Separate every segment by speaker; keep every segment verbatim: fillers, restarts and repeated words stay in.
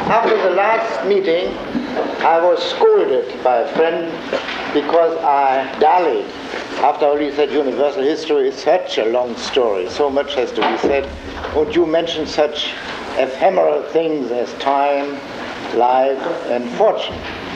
Speaker 1: after the last meeting, I was scolded by a friend because I dallied. After all, he said universal history is such a long story. So much has to be said. And you mentioned such ephemeral things as time, life, and fortune.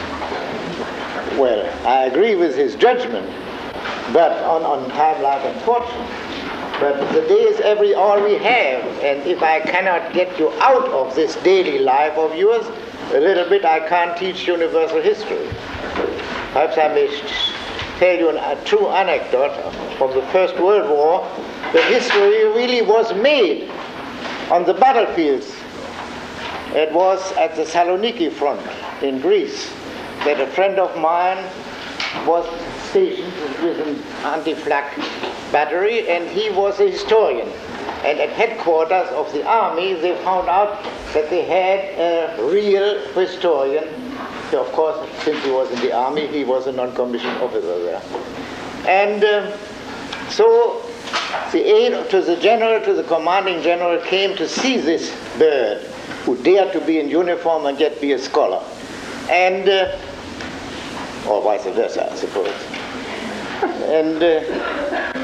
Speaker 1: Well, I agree with his judgment, but on, on time, life, and fortune. But the day is every all we have, and if I cannot get you out of this daily life of yours, a little bit I can't teach universal history. Perhaps I may tell you an, a true anecdote from the First World War. The history really was made on the battlefields. It was at the Saloniki front in Greece that a friend of mine was stationed with an anti-flak battery, and he was a historian. And at headquarters of the army, they found out that they had a real historian. Of course, since he was in the army, he was a non-commissioned officer there. And uh, so the aide to the general, to the commanding general, came to see this bird who dared to be in uniform and yet be a scholar. And, uh, or vice versa, I suppose. And, uh,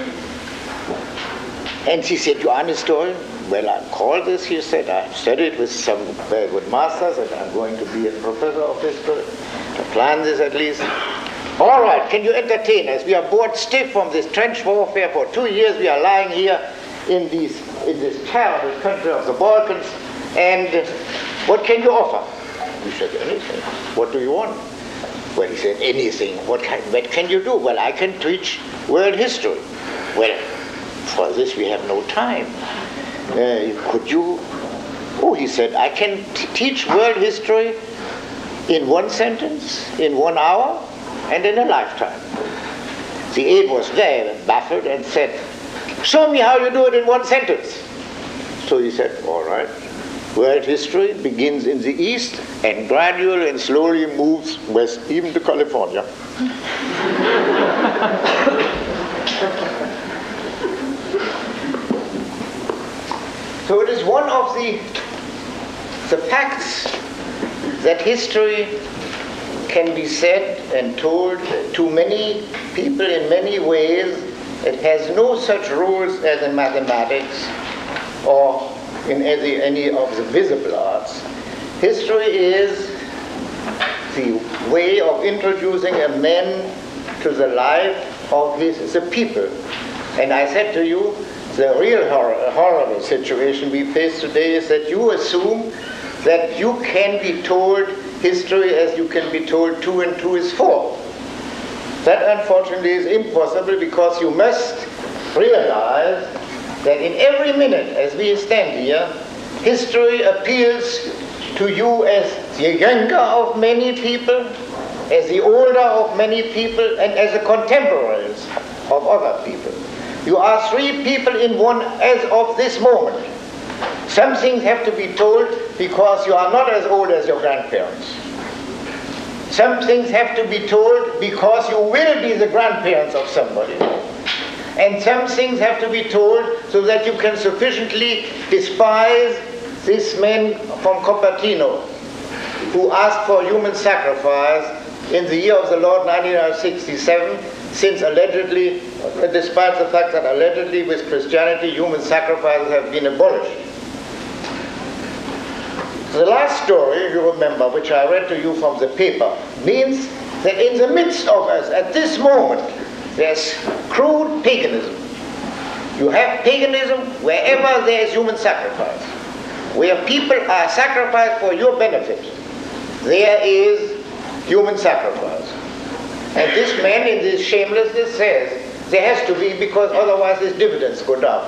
Speaker 1: and he said, you are an historian? Well, I'm called this, he said. I've studied with some very good masters, and I'm going to be a professor of history. I plan this at least. All right, can you entertain us? We are bored stiff from this trench warfare. For two years we are lying here in, these, in this terrible country of the Balkans. And what can you offer? We said, anything. What do you want? Well, he said, anything. What can, what can you do? Well, I can teach world history. Well, for this we have no time. Uh, could you? Oh, he said, I can t- teach world history in one sentence, in one hour, and in a lifetime. The aide was very baffled and said, show me how you do it in one sentence. So he said, all right. World history begins in the east and gradually and slowly moves west, even to California. So it is one of the, the facts that history can be said and told to many people in many ways. It has no such rules as in mathematics or in any, any of the visible arts. History is the way of introducing a man to the life of his, the people. And I said to you, the real hor- horrible situation we face today is that you assume that you can be told history as you can be told two and two is four. That unfortunately is impossible, because you must realize that in every minute as we stand here, history appeals to you as the younger of many people, as the older of many people, and as the contemporaries of other people. You are three people in one as of this moment. Some things have to be told because you are not as old as your grandparents. Some things have to be told because you will be the grandparents of somebody. And some things have to be told so that you can sufficiently despise this man from Cupertino who asked for human sacrifice in the year of the Lord nineteen sixty-seven, since allegedly, despite the fact that allegedly with Christianity human sacrifices have been abolished. The last story, you remember, which I read to you from the paper, means that in the midst of us at this moment there's crude paganism. You have paganism wherever there is human sacrifice. Where people are sacrificed for your benefit, there is human sacrifice. And this man in this shamelessness says there has to be, because otherwise his dividends go down.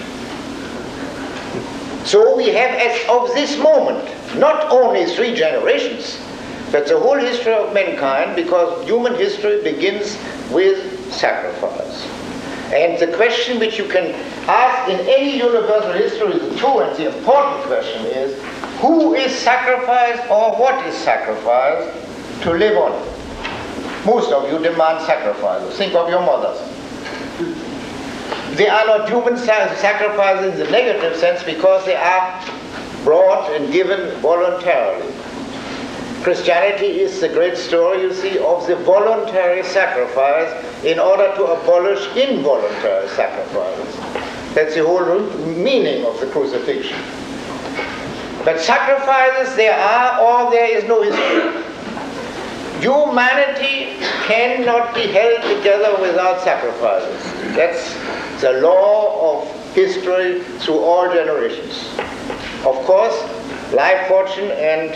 Speaker 1: So we have, as of this moment, not only three generations, but the whole history of mankind, because human history begins with sacrifice. And the question which you can ask in any universal history, the true and the important question is, who is sacrificed or what is sacrificed to live on? Most of you demand sacrifices. Think of your mothers. They are not human sacrifices in the negative sense because they are brought and given voluntarily. Christianity is the great story, you see, of the voluntary sacrifice in order to abolish involuntary sacrifices. That's the whole meaning of the crucifixion. But sacrifices there are, or there is no history. Humanity cannot be held together without sacrifices. That's the law of history through all generations. Of course, life, fortune, and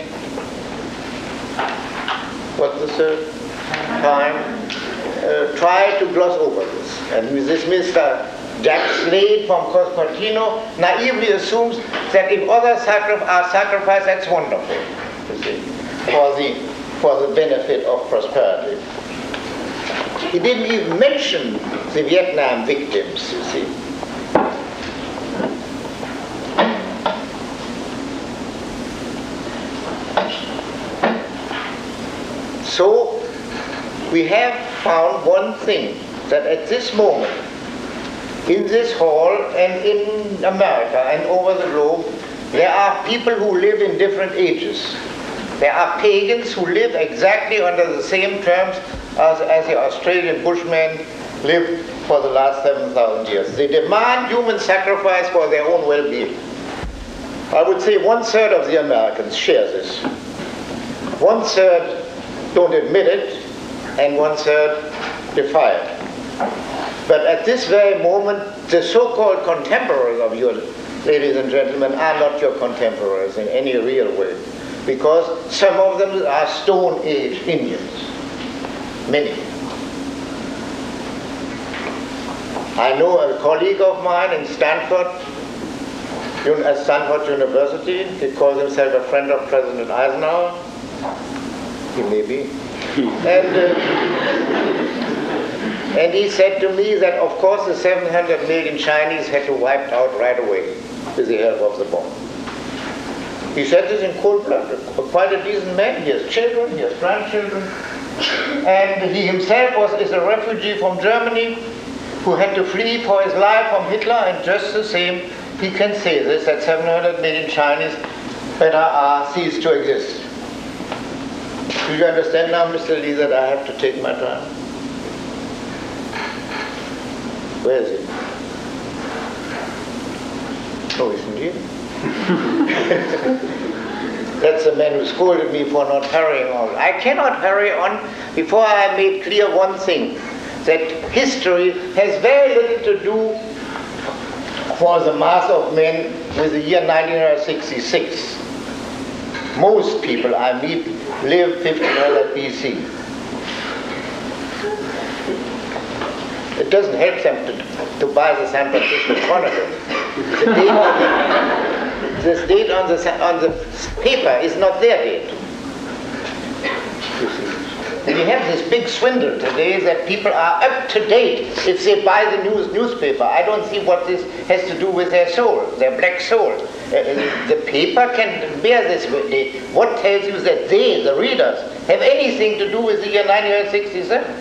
Speaker 1: what's the third? Time. Uh, try to gloss over this. And this Mister Jack Slade from Cospartino naively assumes that if others sacri- are sacrificed, that's wonderful, you see, for the, for the benefit of prosperity. He didn't even mention the Vietnam victims, you see. So, we have found one thing, that at this moment, in this hall and in America and over the globe, there are people who live in different ages. There are pagans who live exactly under the same terms as, as the Australian Bushmen lived for the last seven thousand years. They demand human sacrifice for their own well-being. I would say one-third of the Americans share this. One-third don't admit it, and one-third defy it. But at this very moment, the so-called contemporaries of you, ladies and gentlemen, are not your contemporaries in any real way, because some of them are Stone Age Indians, many. I know a colleague of mine in Stanford, at Stanford University. He calls himself a friend of President Eisenhower. He may be. And, uh, and he said to me that, of course, the seven hundred million Chinese had to be wiped out right away with the help of the bomb. He said this in cold blood. Quite a decent man. He has children, he has grandchildren. And he himself was, is a refugee from Germany who had to flee for his life from Hitler, and just the same, he can say this, that seven hundred million Chinese better are ceased to exist. Do you understand now, Mister Lee, that I have to take my time? Where is he? Oh, isn't he? That's the man who scolded me for not hurrying on. I cannot hurry on before I have made clear one thing, that history has very little to do for the mass of men with the year nineteen sixty-six. Most people I meet live fifteen hundred B C. It doesn't help them to, to buy the San Francisco Chronicle. The date on the, this date on the, on the paper is not their date. You see. And you have this big swindle today that people are up to date if they buy the news newspaper. I don't see what this has to do with their soul, their black soul. Uh, the paper can bear this date. What tells you that they, the readers, have anything to do with the year nineteen sixty-seven?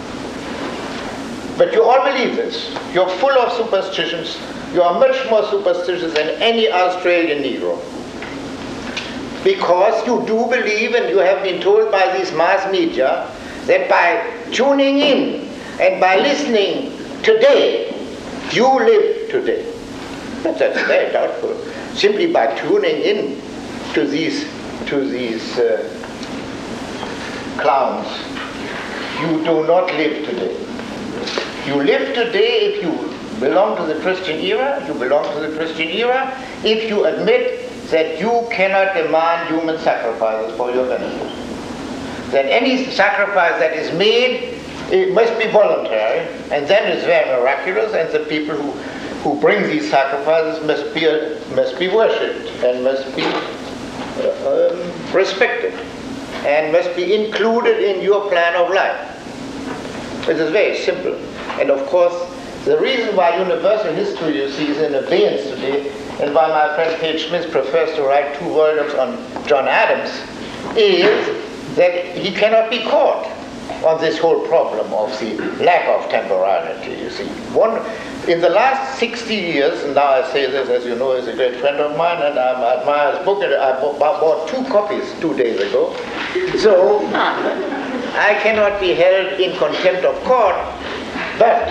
Speaker 1: But you all believe this. You're full of superstitions. You are much more superstitious than any Australian Negro. Because you do believe, and you have been told by these mass media, that by tuning in and by listening today, you live today. But that's very doubtful. Simply by tuning in to these, to these uh, clowns, you do not live today. You live today if you belong to the Christian era, you belong to the Christian era, if you admit that you cannot demand human sacrifices for your benefit. That any sacrifice that is made, it must be voluntary, and then it's very miraculous, and the people who, who bring these sacrifices must be, must be worshipped, and must be uh, um, respected, and must be included in your plan of life. It is very simple. And of course, the reason why universal history, you see, is in abeyance today, and why my friend Page Smith prefers to write two volumes on John Adams, is that he cannot be caught on this whole problem of the lack of temporality, you see. One, In the last sixty years, and now I say this, as you know, is a great friend of mine, and I admire his book, and I bought two copies two days ago. So I cannot be held in contempt of court, but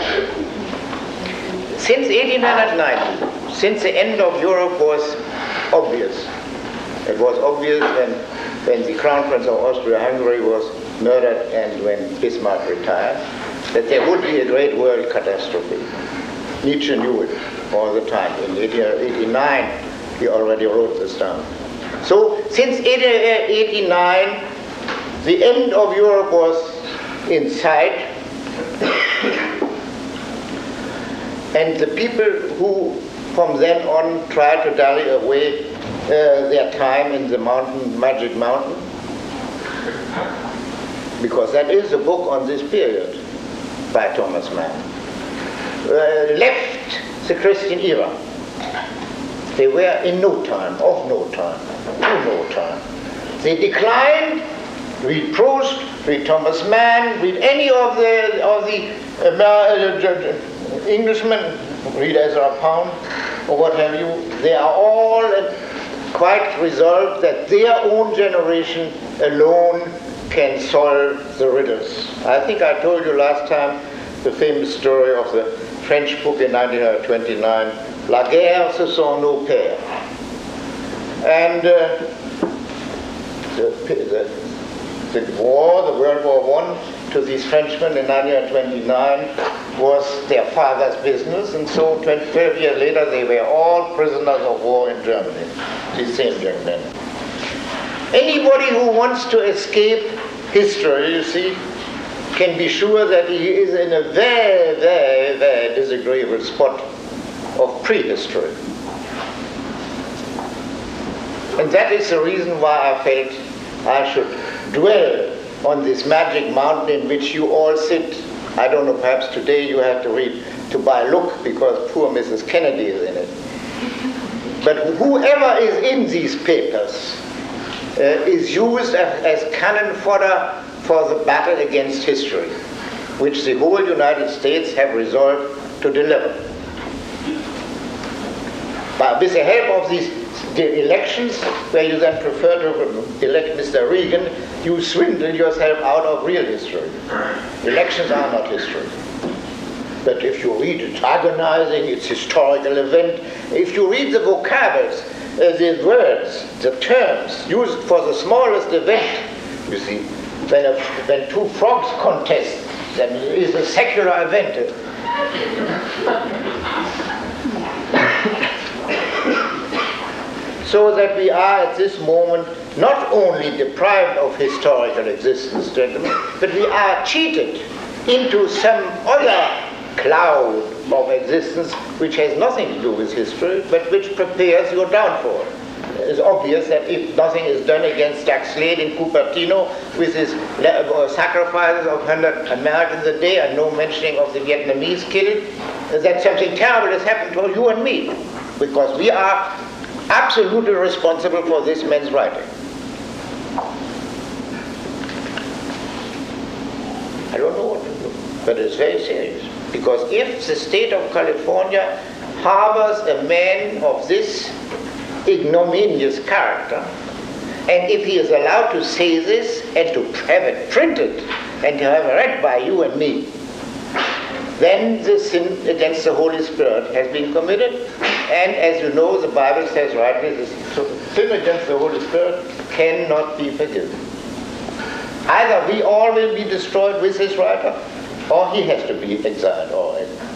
Speaker 1: since eighteen ninety, since the end of Europe was obvious, it was obvious when, when the Crown Prince of Austria-Hungary was murdered and when Bismarck retired, that there would be a great world catastrophe. Nietzsche knew it all the time. In eighteen eighty-nine, he already wrote this down. So, since eighteen eighty-nine, the end of Europe was in sight, and the people who from then on tried to dally away uh, their time in the mountain, Magic Mountain, because that is a book on this period by Thomas Mann, uh, left the Christian era. They were in no time, of no time, in no time. They declined. Read Proust, read Thomas Mann, read any of the of the uh, Englishmen, read Ezra Pound, or what have you. They are all uh, quite resolved that their own generation alone can solve the riddles. I think I told you last time the famous story of the French book in nineteen twenty-nine, La guerre, ce sont nos pères. And uh, the, the The war, the World War One, to these Frenchmen in nineteen twenty-nine was their father's business, and so twelve years later they were all prisoners of war in Germany, these same young men. Anybody who wants to escape history, you see, can be sure that he is in a very, very, very disagreeable spot of prehistory. And that is the reason why I felt I should dwell on this magic mountain in which you all sit. I don't know, perhaps today you have to read, to buy Look, because poor Missus Kennedy is in it. But whoever is in these papers uh, is used as, as cannon fodder for the battle against history, which the whole United States have resolved to deliver. But with the help of these the elections, where you then prefer to elect Mister Reagan, you swindle yourself out of real history. Elections are not history. But if you read it's agonizing, it's historical event, if you read the vocables, uh, the words, the terms used for the smallest event, you see, when, a, when two frogs contest, then it is a secular event. So that we are at this moment not only deprived of historical existence, gentlemen, but we are cheated into some other cloud of existence which has nothing to do with history, but which prepares your downfall. It's obvious that if nothing is done against Jack Slade in Cupertino with his sacrifices of one hundred Americans a day and no mentioning of the Vietnamese killed, that something terrible has happened to you and me, because we are absolutely responsible for this man's writing. I don't know what to do, but it's very serious. Because if the state of California harbors a man of this ignominious character, and if he is allowed to say this and to have it printed and to have it read by you and me, then the sin against the Holy Spirit has been committed. And as you know, the Bible says rightly, the sin against the Holy Spirit cannot be forgiven. Either we all will be destroyed with this writer, or he has to be exiled or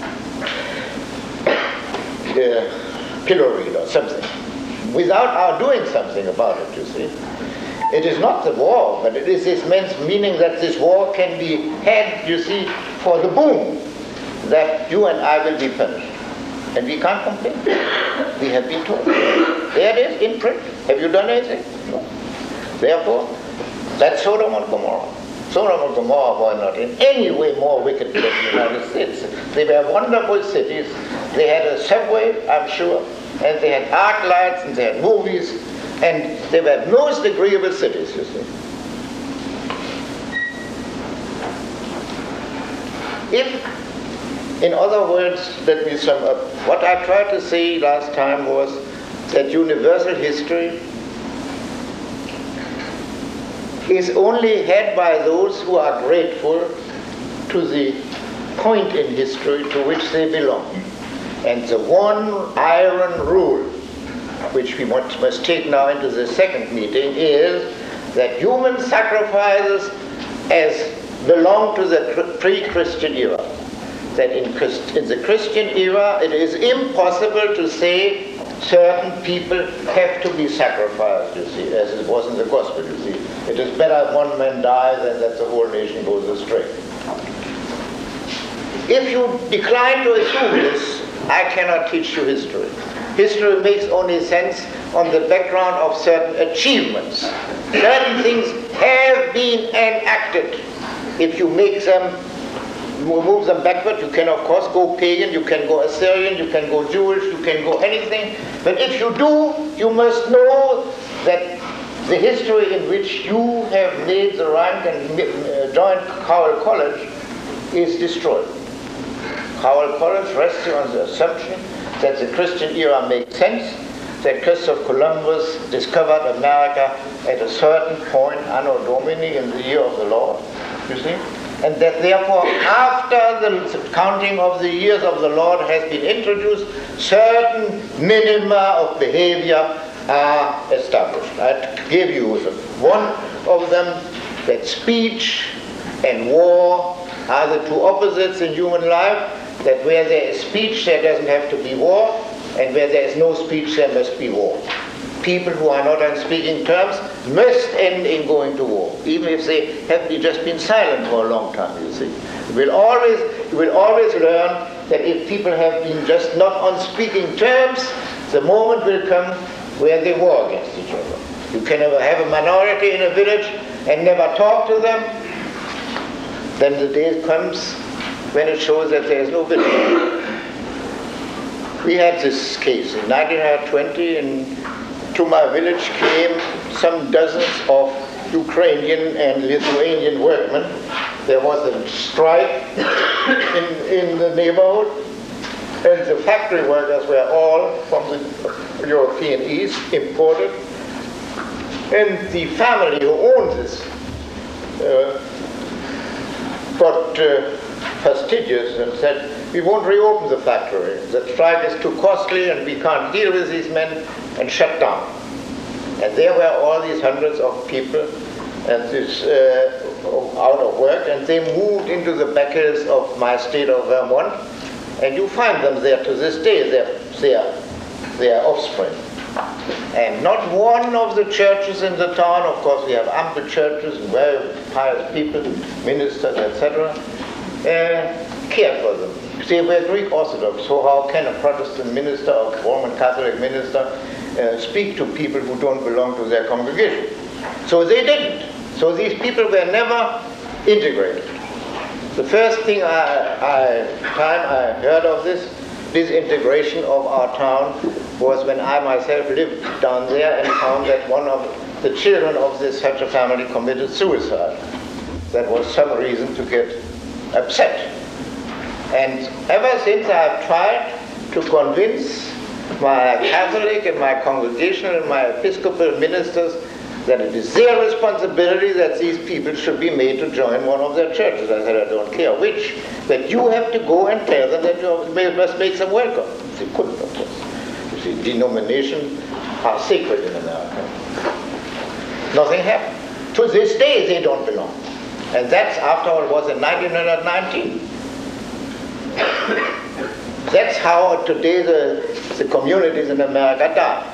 Speaker 1: uh, pilloried or something, without our doing something about it, you see. It is not the war, but it is this man's meaning that this war can be had, you see, for the boom, that you and I will be punished. And we can't complain. We have been told. There it is, in print. Have you done anything? No. Therefore, that's Sodom and Gomorrah. Sodom and Gomorrah were not in any way more wicked than the United States. They were wonderful cities. They had a subway, I'm sure, and they had arc lights, and they had movies, and they were most agreeable cities, you see. If In other words, let me sum up. What I tried to say last time was that universal history is only had by those who are grateful to the point in history to which they belong. And the one iron rule, which we must, must take now into the second meeting, is that human sacrifices as belong to the pre-Christian era. That in, Christ, in the Christian era, it is impossible to say certain people have to be sacrificed, you see, as it was in the gospel, you see. It is better if one man dies than that the whole nation goes astray. If you decline to assume this, I cannot teach you history. History makes only sense on the background of certain achievements. Certain things have been enacted. If you make them, move them backward, you can of course go pagan, you can go Assyrian, you can go Jewish, you can go anything. But if you do, you must know that the history in which you have made the rank and joined Cowell College is destroyed. Cowell College rests on the assumption that the Christian era makes sense, that Christopher Columbus discovered America at a certain point, Anno Domini, in the year of the Lord, you see? And that therefore, after the counting of the years of the Lord has been introduced, certain minima of behavior are established. I give you one of them, that speech and war are the two opposites in human life, that where there is speech there doesn't have to be war, and where there is no speech there must be war. People who are not on speaking terms must end in going to war, even if they have just been silent for a long time, you see. You will always, you will always learn that if people have been just not on speaking terms, the moment will come where they war against each other. You can never have a minority in a village and never talk to them. Then the day comes when it shows that there is no village. We had this case in nineteen twenty, and to my village came some dozens of Ukrainian and Lithuanian workmen. There was a strike in, in the neighborhood, and the factory workers were all from the European East, imported. And the family who owned this uh, got uh, fastidious and said, we won't reopen the factory. The strike is too costly and we can't deal with these men, and shut down. And there were all these hundreds of people and this uh, out of work, and they moved into the back hills of my state of Vermont, and you find them there to this day, their, their, their offspring. And not one of the churches in the town, of course we have ample churches and very pious people, ministers, et cetera, uh, cared for them. They were Greek Orthodox, so how can a Protestant minister or Roman Catholic minister uh, speak to people who don't belong to their congregation? So they didn't. So these people were never integrated. The first thing I, I, time I heard of this disintegration of our town was when I myself lived down there and found that one of the children of this such a family committed suicide. That was some reason to get upset. And ever since I've tried to convince my Catholic and my congregational and my Episcopal ministers that it is their responsibility that these people should be made to join one of their churches. I said, I don't care which, that you have to go and tell them that you must make them welcome. They couldn't, of course. You see, denominations are sacred in America. Nothing happened. To this day, they don't belong. And that's, after all, was in nineteen nineteen. That's how today the, the communities in America die.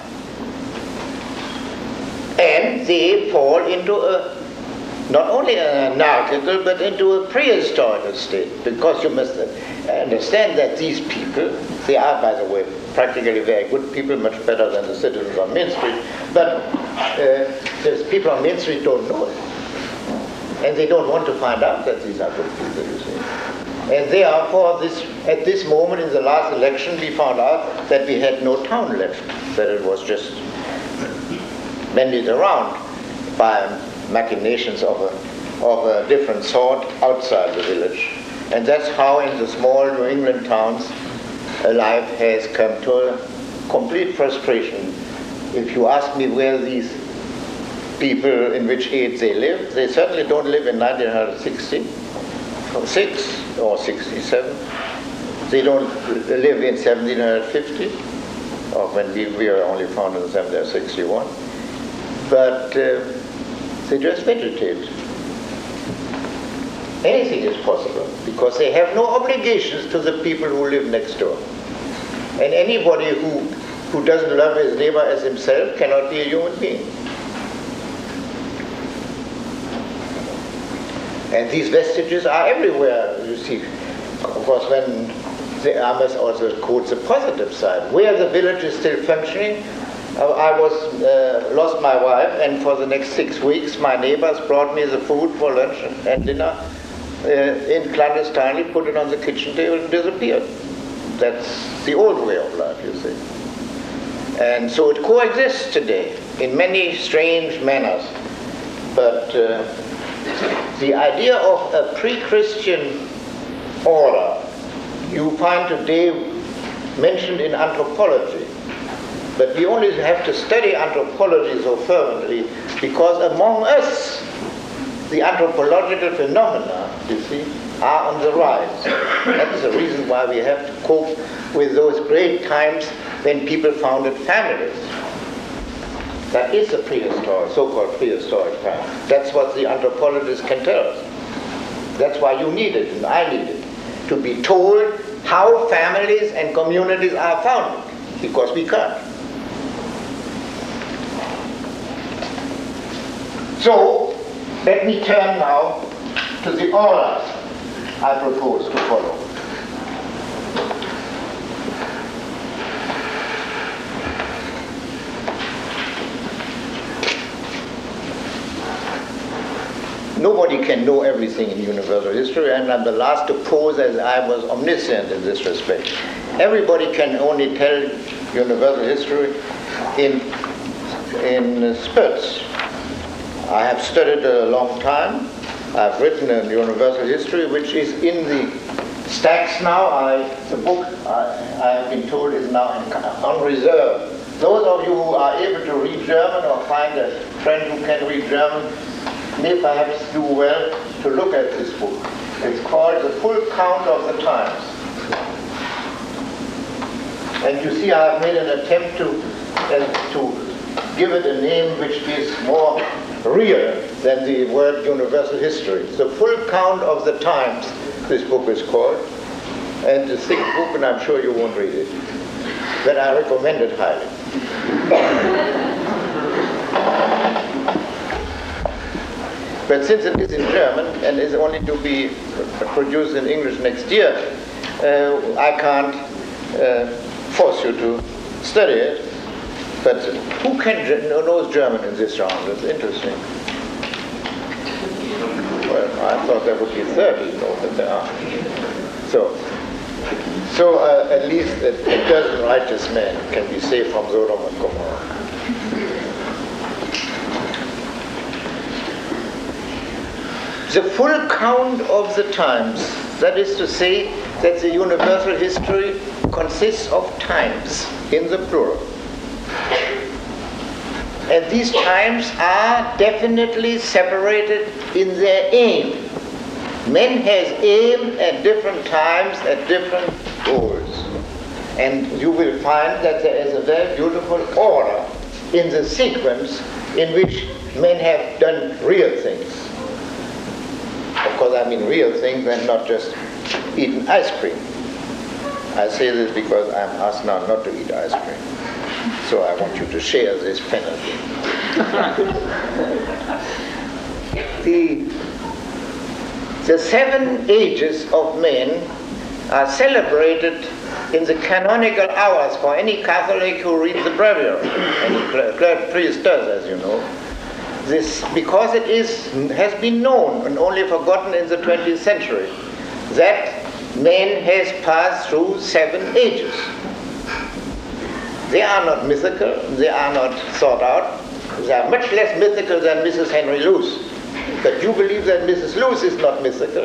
Speaker 1: And they fall into a, not only an anarchical, but into a prehistorical state. Because you must understand that these people, they are, by the way, practically very good people, much better than the citizens on Main Street, but uh, the people on Main Street don't know it. And they don't want to find out that these are good people, you see. And therefore, this, at this moment in the last election, we found out that we had no town left, that it was just banded around by machinations of a, of a different sort outside the village. And that's how in the small New England towns, uh, life has come to a complete frustration. If you ask me where these people, in which age they live, they certainly don't live in nineteen sixty, six or sixty-seven. They don't live in seventeen fifty, or when we, we were only founded in seventeen sixty-one. But uh, they just vegetate. Anything is possible because they have no obligations to the people who live next door. And anybody who, who doesn't love his neighbor as himself cannot be a human being. And these vestiges are everywhere, you see. Of course, when the, I must also quote the positive side. Where the village is still functioning, uh, I was uh, lost my wife, and for the next six weeks, my neighbors brought me the food for lunch and dinner uh, in clandestinely, put it on the kitchen table and disappeared. That's the old way of life, you see. And so it coexists today in many strange manners. But uh, the idea of a pre-Christian order you find today mentioned in anthropology. But we only have to study anthropology so fervently because among us the anthropological phenomena, you see, are on the rise. That is the reason why we have to cope with those great times when people founded families. That is a prehistoric, so-called prehistoric time. That's what the anthropologists can tell us. That's why you need it, and I need it, to be told how families and communities are founded, because we can't. So, let me turn now to the orders I propose to follow. Nobody can know everything in universal history, and I'm the last to pose as I was omniscient in this respect. Everybody can only tell universal history in, in spurts. I have studied a long time. I've written a universal history which is in the stacks now. I, the book, I, I have been told, is now in, on reserve. Those of you who are able to read German or find a friend who can read German may perhaps do well to look at this book. It's called The Full Count of the Times. And you see I have made an attempt to, uh, to give it a name which is more real than the word universal history. The Full Count of the Times, this book is called. And it's a thick book, and I'm sure you won't read it. But I recommend it highly. But since it is in German and is only to be produced in English next year, uh, I can't uh, force you to study it. But who can knows German in this round? It's interesting. Well, I thought there would be thirty, but there are. So, so uh, at least a, a dozen righteous men can be saved from Sodom and Gomorrah. The full count of the times, that is to say that the universal history consists of times in the plural. And these times are definitely separated in their aim. Men has aimed at different times at different goals. And you will find that there is a very beautiful order in the sequence in which men have done real things. Of course, I mean real things and not just eaten ice cream. I say this because I'm asked now not to eat ice cream. So I want you to share this penalty. the, the seven ages of men are celebrated in the canonical hours for any Catholic who reads the breviary. Any priest does, as you know. This, because it is, has been known and only forgotten in the twentieth century, that man has passed through seven ages. They are not mythical, they are not thought out, they are much less mythical than Missus Henry Luce. But you believe that Missus Luce is not mythical,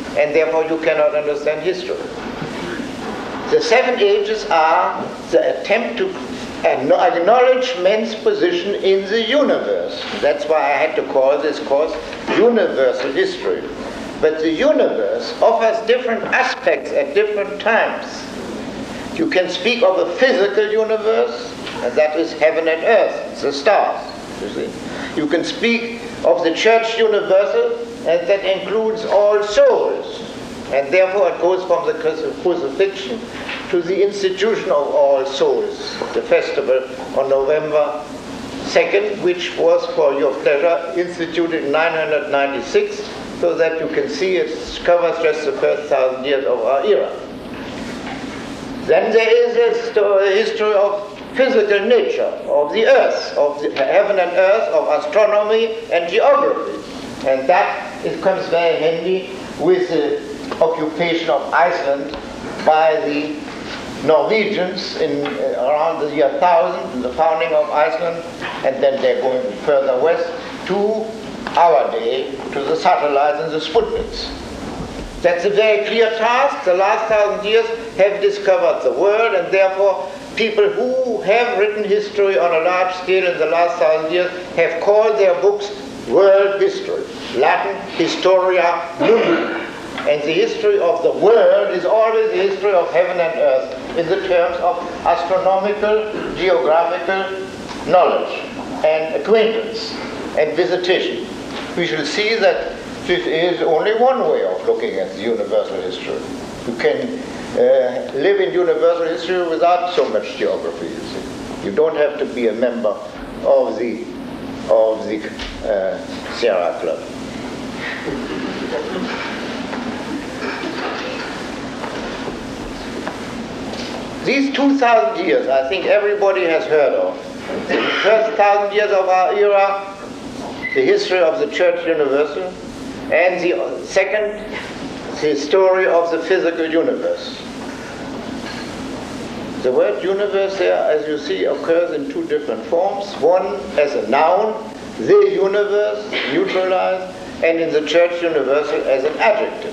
Speaker 1: and therefore you cannot understand history. The seven ages are the attempt to acknowledge man's position in the universe. That's why I had to call this course Universal History. But the universe offers different aspects at different times. You can speak of a physical universe, and that is heaven and earth, the stars, you see. You can speak of the church universal, and that includes all souls. And therefore it goes from the crucifixion to the institution of All Souls, the festival on November second, which was, for your pleasure, instituted in nine hundred ninety-six, so that you can see it covers just the first thousand years of our era. Then there is a story, history of physical nature, of the earth, of the heaven and earth, of astronomy and geography. And that it comes very handy with the occupation of Iceland by the Norwegians in uh, around the year one thousand, in the founding of Iceland, and then they're going further west to our day, to the satellites and the Sputniks. That's a very clear task. The last thousand years have discovered the world, and therefore people who have written history on a large scale in the last thousand years have called their books world history, Latin Historia Mundi. And the history of the world is always the history of heaven and earth in the terms of astronomical, geographical knowledge and acquaintance and visitation. We shall see that this is only one way of looking at the universal history. You can uh, live in universal history without so much geography, you see. You don't have to be a member of the, of the uh, Sierra Club. These two thousand years, I think everybody has heard of. The first thousand years of our era, the history of the Church Universal, and the second, the story of the physical universe. The word universe there, as you see, occurs in two different forms. One as a noun, the universe, neutralized, and in the Church Universal as an adjective.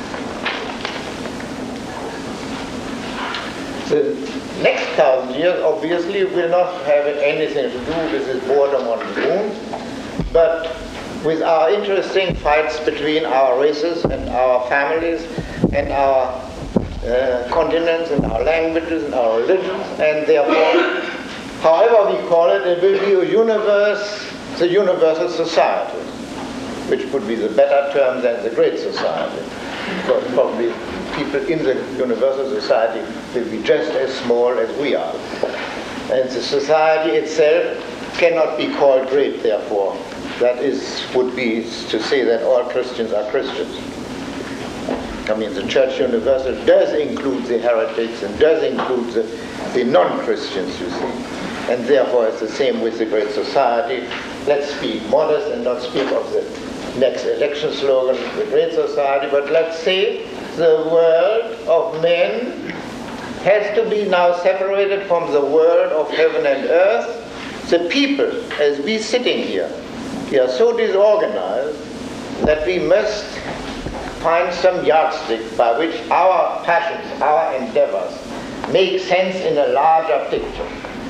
Speaker 1: The next thousand years obviously will not have anything to do with this boredom on the moon, but with our interesting fights between our races and our families and our uh, continents and our languages and our religions, and therefore, however we call it, it will be a universe, the universal society, which would be the better term than the great society, because probably people in the universal society will be just as small as we are. And the society itself cannot be called great, therefore. That is, would be to say that all Christians are Christians. I mean, the Church Universal does include the heretics and does include the, the non-Christians, you see. And therefore it's the same with the Great Society. Let's be modest and not speak of the next election slogan, the Great Society, but let's say the world of men has to be now separated from the world of heaven and earth. The people, as we sitting here, we are so disorganized that we must find some yardstick by which our passions, our endeavors, make sense in a larger picture.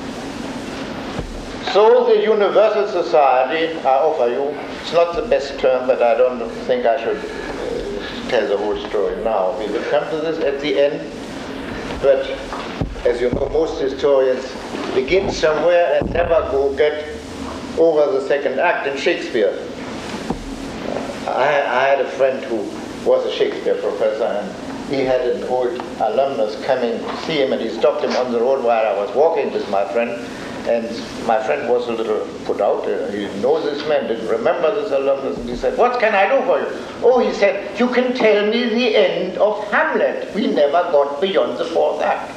Speaker 1: So the universal society, I offer you, it's not the best term, but I don't think I should uh, tell the whole story now. We will come to this at the end, but as you know, most historians begin somewhere and never go get over the second act. In Shakespeare, I, I had a friend who was a Shakespeare professor, and he had an old alumnus coming to see him, and he stopped him on the road while I was walking with my friend, and my friend was a little put out. Uh, he didn't know this man, didn't remember this alumnus, and he said, "What can I do for you?" "Oh," he said, "you can tell me the end of Hamlet. We never got beyond the fourth act."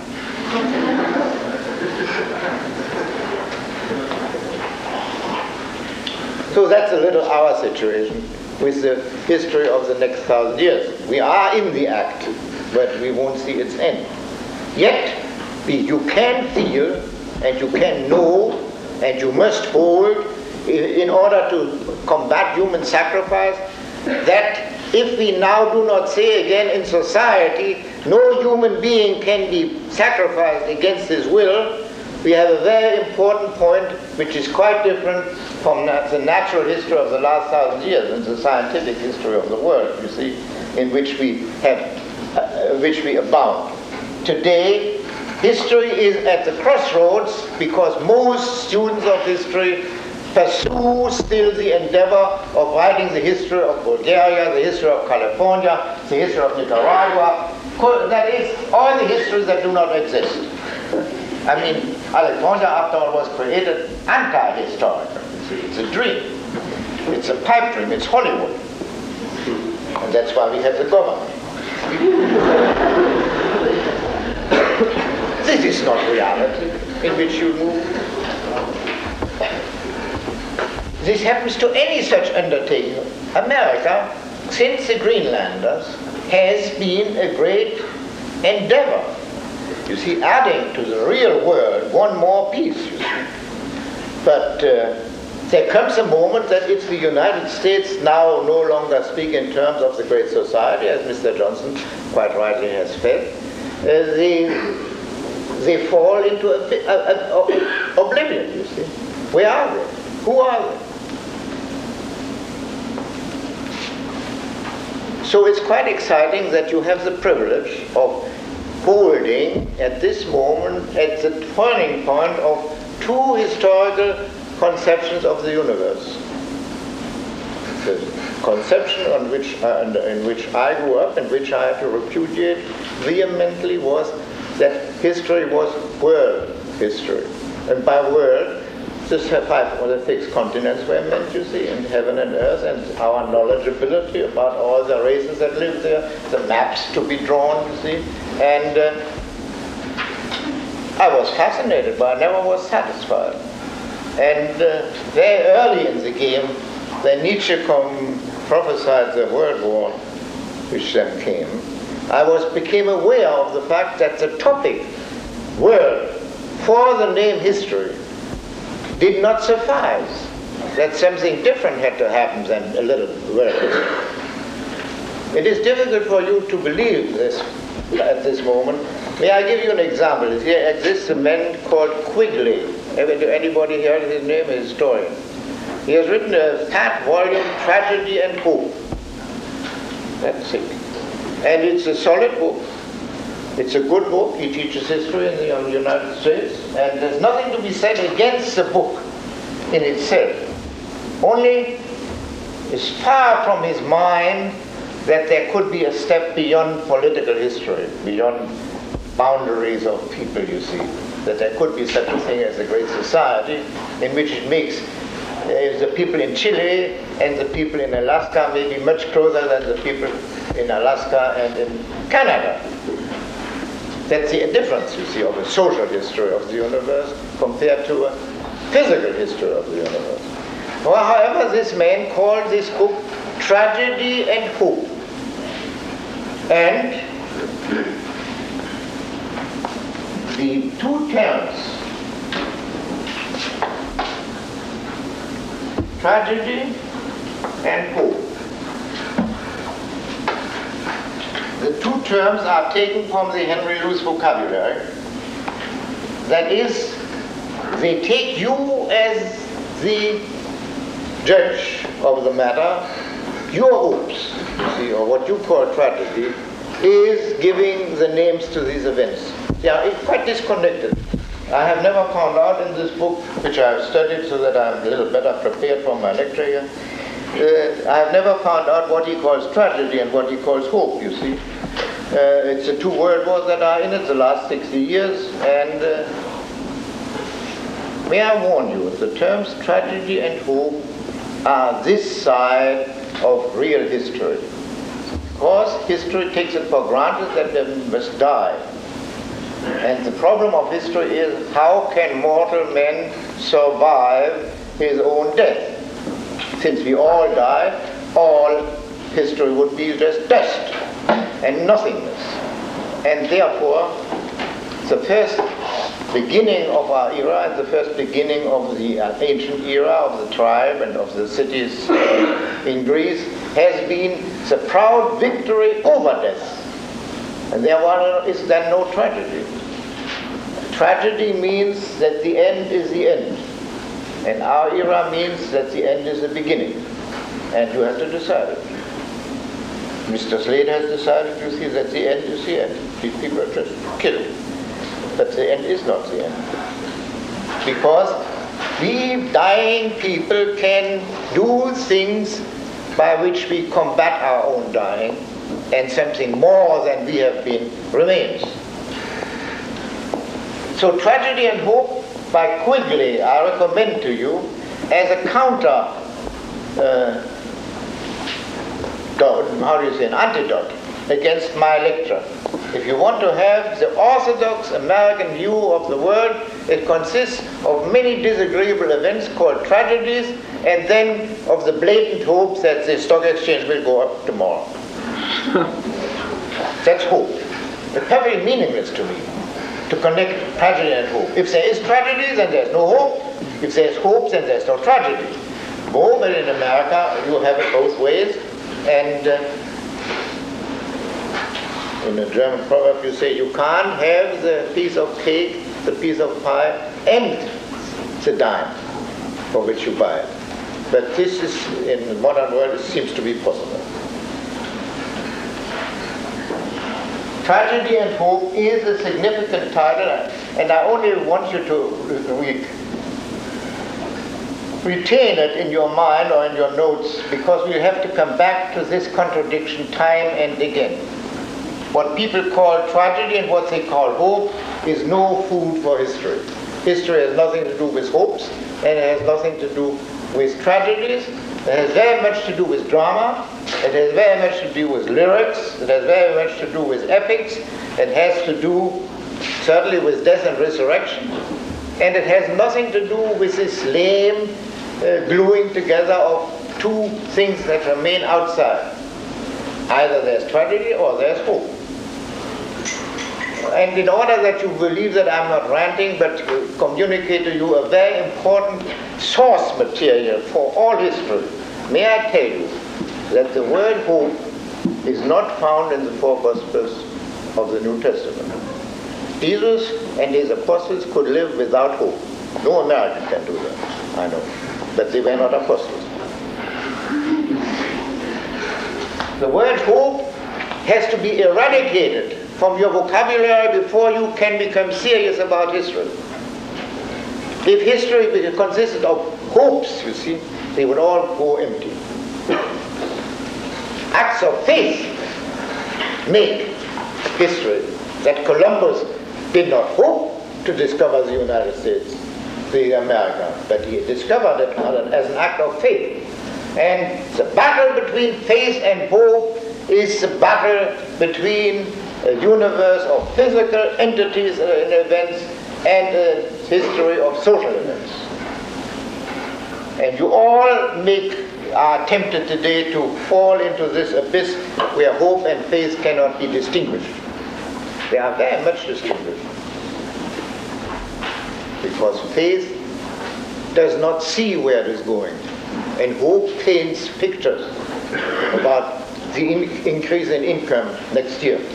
Speaker 1: So that's a little our situation with the history of the next thousand years. We are in the act, but we won't see its end. Yet, we, you can feel, and you can know, and you must hold, in, in order to combat human sacrifice, that if we now do not say again in society, no human being can be sacrificed against his will, we have a very important point which is quite different from the natural history of the last thousand years and the scientific history of the world, you see, in which we have, uh, which we abound. Today, history is at the crossroads because most students of history pursue still the endeavor of writing the history of Bulgaria, the history of California, the history of Nicaragua, that is, all the histories that do not exist. I mean, California, after all, was created anti-historical. It's a dream. It's a pipe dream. It's Hollywood. And that's why we have the government. This is not reality in which you move. This happens to any such undertaking. America, since the Greenlanders, has been a great endeavor. You see, adding to the real world one more piece, you see. But uh, there comes a moment that if the United States now no longer speak in terms of the Great Society, as Mister Johnson quite rightly has said, uh, they, they fall into a, a, a, a oblivion, you see. Where are they? Who are they? So it's quite exciting that you have the privilege of holding at this moment, at the turning point of two historical conceptions of the universe. The conception on which, uh, in which I grew up and which I had to repudiate vehemently was that history was world history. And by world, the five or the six continents were meant, you see, in heaven and earth, and our knowledgeability about all the races that live there, the maps to be drawn, you see. And uh, I was fascinated, but I never was satisfied. And uh, very early in the game, when Nietzsche com- prophesied the World War, which then came, I was became aware of the fact that the topic, world, for the name history, did not suffice. That something different had to happen than a little world history. It is difficult for you to believe this at this moment. May I give you an example? Here exists a man called Quigley. Anybody here his name? A historian. He has written a fat volume, Tragedy and Hope. That's it. And it's a solid book. It's a good book. He teaches history in the United States. And there's nothing to be said against the book in itself. Only it's far from his mind that there could be a step beyond political history, beyond boundaries of people, you see. That there could be such a thing as a great society in which it makes uh, the people in Chile and the people in Alaska may be much closer than the people in Alaska and in Canada. That's the difference, you see, of a social history of the universe compared to a physical history of the universe. Well, however, this man called this book Tragedy and Hope. And the two terms, tragedy and hope, the two terms are taken from the Henry Luce vocabulary. That is, they take you as the judge of the matter. Your hopes, you see, or what you call tragedy, is giving the names to these events. They are quite disconnected. I have never found out in this book, which I have studied so that I'm a little better prepared for my lecture here, uh, I have never found out what he calls tragedy and what he calls hope, you see. Uh, it's the two world wars that are in it the last sixty years, and uh, may I warn you, the terms tragedy and hope are this side of real history. Because history takes it for granted that they must die. And the problem of history is, how can mortal man survive his own death? Since we all die, all history would be just dust and nothingness. And therefore, the first beginning of our era and the first beginning of the uh, ancient era of the tribe and of the cities uh, in Greece has been the proud victory over death. And there is then no tragedy. Tragedy means that the end is the end. And our era means that the end is the beginning. And you have to decide it. Mister Slade has decided, you see, that the end is the end. These people are just killed. But the end is not the end. Because we dying people can do things by which we combat our own dying, and something more than we have been remains. So Tragedy and Hope by Quigley I recommend to you as a counter, uh, how do you say, an antidote against my lecture. If you want to have the orthodox American view of the world, it consists of many disagreeable events called tragedies, and then of the blatant hope that the stock exchange will go up tomorrow. That's hope. It's very meaningless to me to connect tragedy and hope. If there is tragedy, then there's no hope. If there's hope, then there's no tragedy. Oh, but in America, you have it both ways. And uh, in a German proverb, you say you can't have the piece of cake, the piece of pie, and the dime for which you buy it. But this is, in the modern world, it seems to be possible. Tragedy and Hope is a significant title, and I only want you to re- retain it in your mind or in your notes, because we have to come back to this contradiction time and again. What people call tragedy and what they call hope is no food for history. History has nothing to do with hopes, and it has nothing to do with tragedies. It has very much to do with drama. It has very much to do with lyrics. It has very much to do with epics. It has to do certainly with death and resurrection. And it has nothing to do with this lame uh, gluing together of two things that remain outside. Either there's tragedy or there's hope. And in order that you believe that I'm not ranting, but communicate to you a very important source material for all history, may I tell you that the word hope is not found in the four Gospels of the New Testament. Jesus and his apostles could live without hope. No American can do that, I know. But they were not apostles. The word hope has to be eradicated from your vocabulary before you can become serious about history. If history consisted of hopes, you see, they would all go empty. Acts of faith make history. That Columbus did not hope to discover the United States, the America, but he discovered it as an act of faith. And the battle between faith and hope is the battle between a universe of physical entities and events and a history of social events. And you all make, are tempted today to fall into this abyss where hope and faith cannot be distinguished. They are very much distinguished. Because faith does not see where it is going. And hope paints pictures about the in- increase in income next year.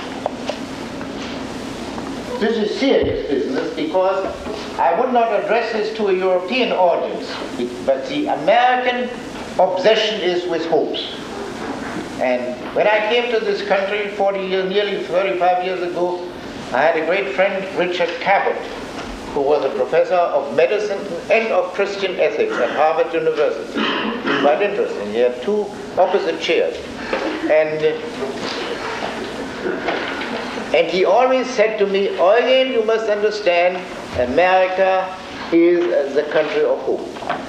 Speaker 1: This is serious business because I would not address this to a European audience, but the American obsession is with hopes. And when I came to this country forty years, nearly thirty-five years ago, I had a great friend, Richard Cabot, who was a professor of medicine and of Christian ethics at Harvard University. Quite interesting. He had two opposite chairs. And, and he always said to me, Eugen, you must understand, America is the country of hope.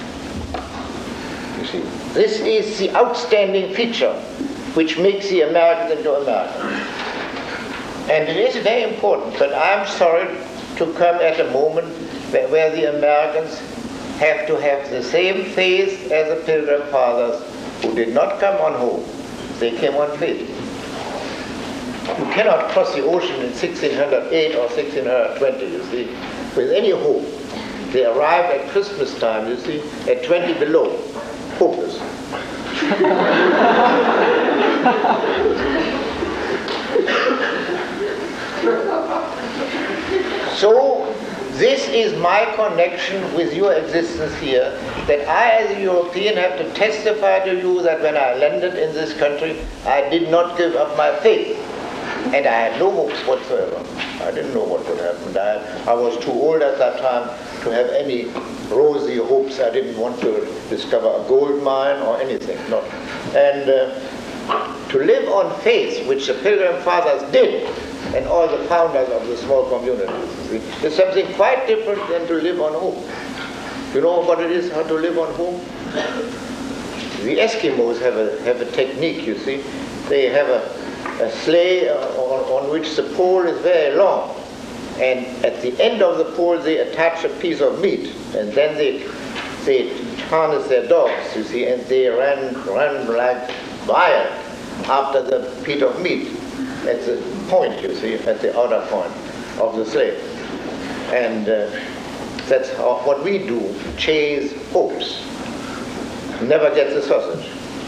Speaker 1: You see, this is the outstanding feature which makes the Americans into Americans. And it is very important, but I'm sorry to come at a moment where, where the Americans have to have the same faith as the Pilgrim Fathers, who did not come on hope, they came on faith. You cannot cross the ocean in sixteen oh eight or sixteen twenty, you see, with any hope. They arrived at Christmas time, you see, at twenty below, hopeless. So, this is my connection with your existence here, that I as a European have to testify to you that when I landed in this country, I did not give up my faith. And I had no hopes whatsoever. I didn't know what would happen. I, I was too old at that time to have any rosy hopes. I didn't want to discover a gold mine or anything. No. And uh, to live on faith, which the Pilgrim Fathers did, and all the founders of the small communities, is something quite different than to live on hope. You know what it is, how to live on hope? The Eskimos have a, have a technique, you see. They have a a sleigh on, on which the pole is very long, and at the end of the pole they attach a piece of meat, and then they they harness their dogs, you see, and they run run like wild after the piece of meat at the point, you see, at the outer point of the sleigh. And uh, that's how, what we do, chase hopes, never get the sausage.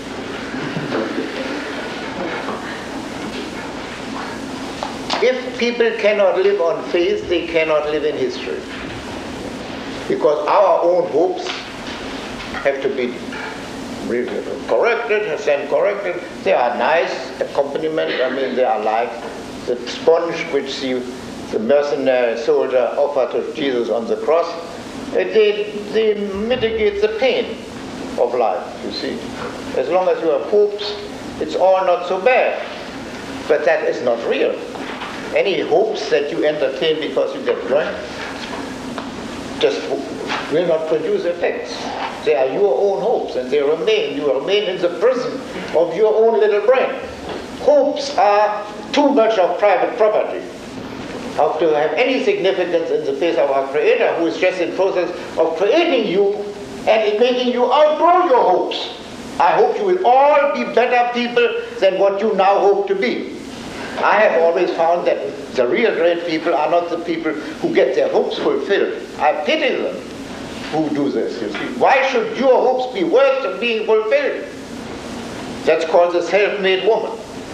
Speaker 1: If people cannot live on faith, they cannot live in history. Because our own hopes have to be corrected, then corrected. They are nice accompaniment. I mean, they are like the sponge which the, the mercenary soldier offered to Jesus on the cross. They, they mitigate the pain of life, you see. As long as you have hopes, it's all not so bad. But that is not real. Any hopes that you entertain because you get drunk just will not produce effects. They are your own hopes, and they remain. You remain in the prison of your own little brain. Hopes are too much of private property. How to have any significance in the face of our Creator, who is just in process of creating you and in making you outgrow your hopes. I hope you will all be better people than what you now hope to be. I have always found that the real great people are not the people who get their hopes fulfilled. I pity them who do this, you see. Why should your hopes be worse than being fulfilled? That's called the self-made woman.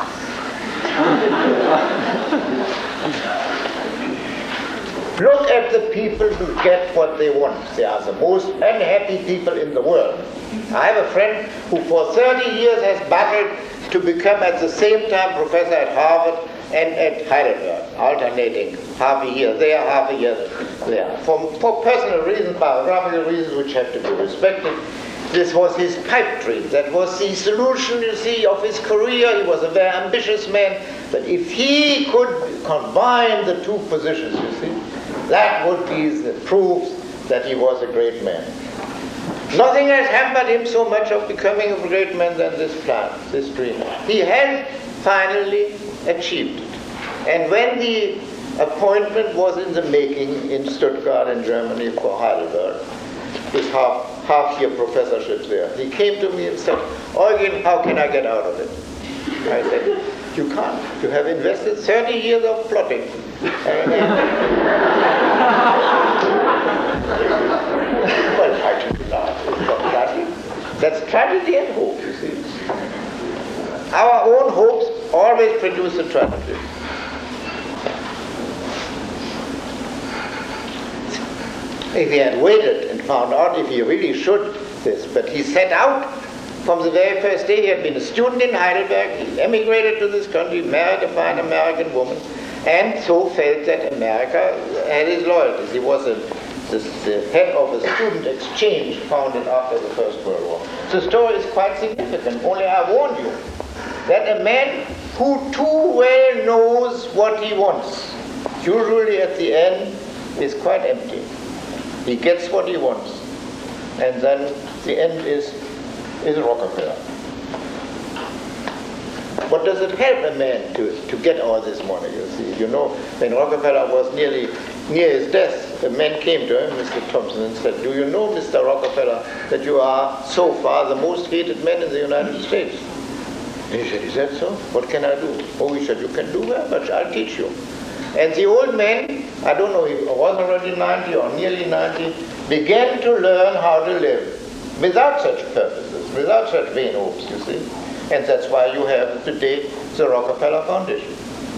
Speaker 1: Look at the people who get what they want. They are the most unhappy people in the world. I have a friend who for thirty years has battled to become at the same time professor at Harvard and at Heidelberg, alternating half a year there, half a year there. For, for personal reasons, biographical reasons, which have to be respected, this was his pipe dream. That was the solution, you see, of his career. He was a very ambitious man. But if he could combine the two positions, you see, that would be the proof that he was a great man. Nothing has hampered him so much of becoming a great man than this plan, this dream. He has finally achieved it. And when the appointment was in the making in Stuttgart in Germany for Heidelberg, his half, half-year professorship there, he came to me and said, Eugen, how can I get out of it? I said, you can't. You have invested thirty years of plotting. Well, I should laugh. That's tragedy and hope, you see. Our own hopes always produce a tragedy. If he had waited and found out if he really should this, but he set out from the very first day. He had been a student in Heidelberg, he emigrated to this country, married a fine American woman, and so felt that America had his loyalties. He was a, the, the head of a student exchange founded after the First World War. The story is quite significant, only I warn you that a man who too well knows what he wants, usually at the end is quite empty. He gets what he wants, and then the end is, is Rockefeller. What does it help a man to, to get all this money, you see? You know, when Rockefeller was nearly near his death, a man came to him, Mister Thompson, and said, do you know, Mister Rockefeller, that you are so far the most hated man in the United States? And he said, is that so? What can I do? Oh, he said, you can do very much, I'll teach you. And the old man, I don't know, he was already ninety or nearly ninety, began to learn how to live. without such purposes, without such vain hopes, you see. And that's why you have today the Rockefeller Foundation.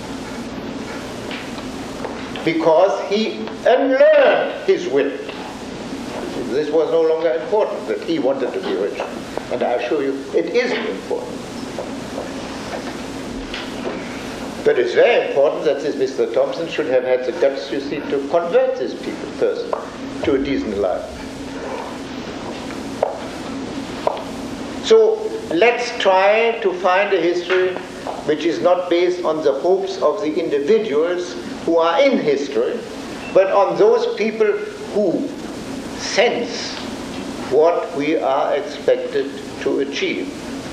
Speaker 1: Because he unlearned his will. This was no longer important, that he wanted to be rich. And I assure you, it isn't important. But it's very important that this Mister Thompson should have had the guts, you see, to convert this people first to a decent life. So let's try to find a history which is not based on the hopes of the individuals who are in history, but on those people who sense what we are expected to achieve.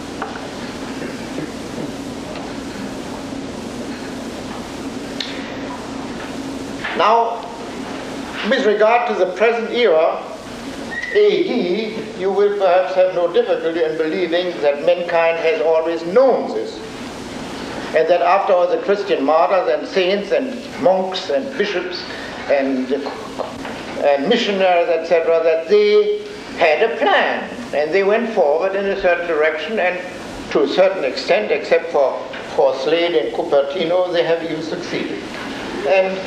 Speaker 1: Now, with regard to the present era, A D, you will perhaps have no difficulty in believing that mankind has always known this, and that after all the Christian martyrs and saints and monks and bishops and, and missionaries, et cetera, that they had a plan, and they went forward in a certain direction, and to a certain extent, except for, for Slade and Cupertino, they have even succeeded. And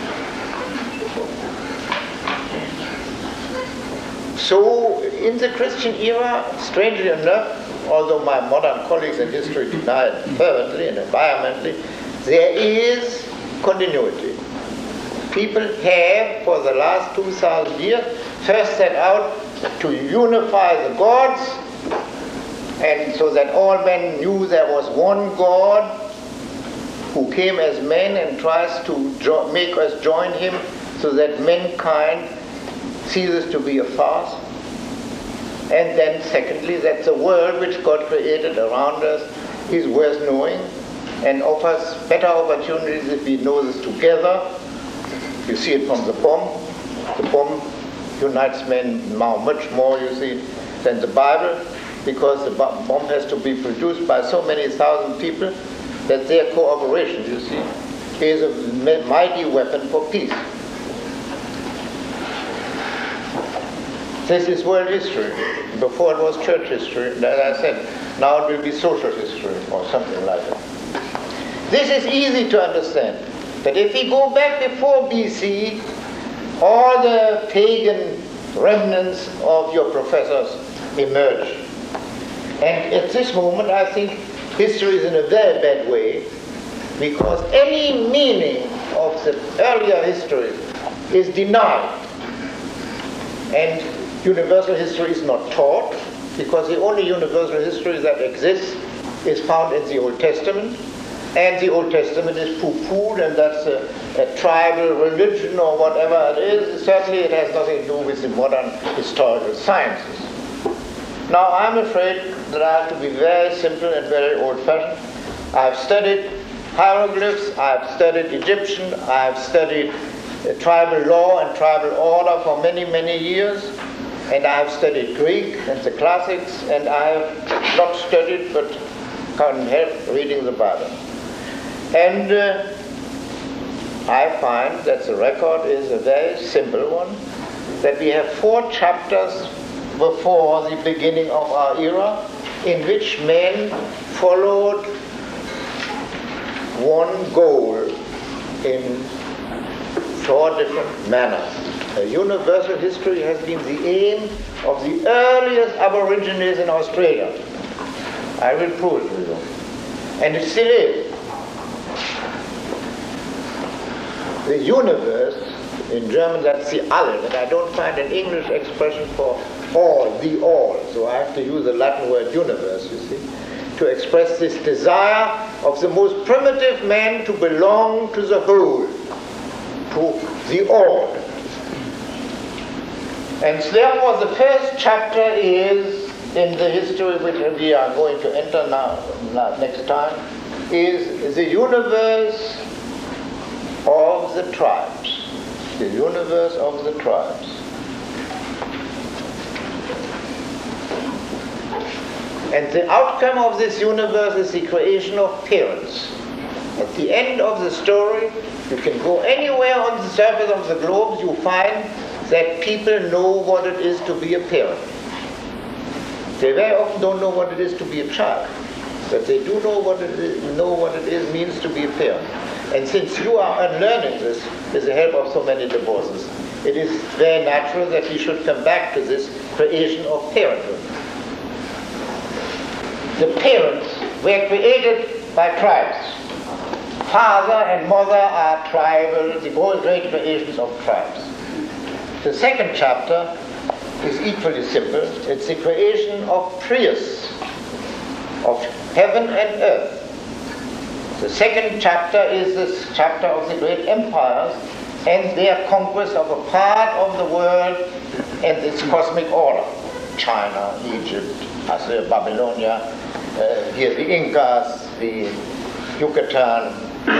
Speaker 1: so, in the Christian era, strangely enough, although my modern colleagues in history deny it fervently and environmentally, there is continuity. People have, for the last two thousand years, first set out to unify the gods, and so that all men knew there was one God who came as man and tries to jo- make us join him, so that mankind ceases to be a farce. And then secondly, that the world which God created around us is worth knowing and offers better opportunities if we know this together. You see it from the bomb. The bomb unites men now much more, you see, than the Bible, because the bomb has to be produced by so many thousand people that their cooperation, you see, is a mighty weapon for peace. This is world history. Before it was church history, and as I said, now it will be social history or something like that. This is easy to understand. But if we go back before B C, all the pagan remnants of your professors emerge. And at this moment, I think history is in a very bad way, because any meaning of the earlier history is denied. And universal history is not taught, because the only universal history that exists is found in the Old Testament, and the Old Testament is poo-pooed, and that's a, a tribal religion or whatever it is. Certainly it has nothing to do with the modern historical sciences. Now I'm afraid that I have to be very simple and very old-fashioned. I've studied hieroglyphs, I've studied Egyptian, I've studied uh, tribal law and tribal order for many, many years. And I have studied Greek and the classics, and I have not studied but can't help reading the Bible. And uh, I find that the record is a very simple one, that we have four chapters before the beginning of our era in which men followed one goal in four different manners. A universal history has been the aim of the earliest Aborigines in Australia. I will prove it to you. And it still is. The universe, in German that's the All, and I don't find an English expression for all, the all, so I have to use the Latin word universe, you see, to express this desire of the most primitive man to belong to the whole, to the all. And therefore the first chapter is, in the history which we are going to enter now, next time, is the universe of the tribes. The universe of the tribes. And the outcome of this universe is the creation of parents. At the end of the story, you can go anywhere on the surface of the globe, you find that people know what it is to be a parent. They very often don't know what it is to be a child, but they do know what it is, know what it is means to be a parent. And since you are unlearning this with the help of so many divorces, it is very natural that we should come back to this creation of parenthood. The parents were created by tribes. Father and mother are tribal, the great creations of tribes. The second chapter is equally simple. It's the creation of Prius, of heaven and earth. The second chapter is this chapter of the great empires and their conquest of a part of the world and its cosmic order. China, Egypt, Assyria, Babylonia, uh, here the Incas, the Yucatan.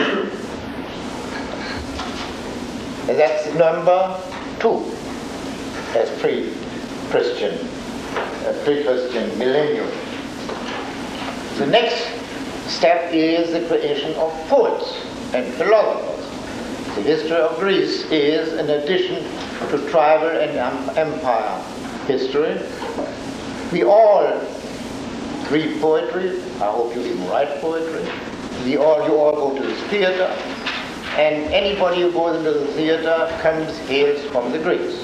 Speaker 1: And that's number two as pre-Christian, uh, pre-Christian millennium. The next step is the creation of poets and philosophers. The history of Greece is an addition to tribal and empire history. We all read poetry. I hope you even write poetry. We all, you all go to the theater, and anybody who goes into the theater comes, hails from the Greeks.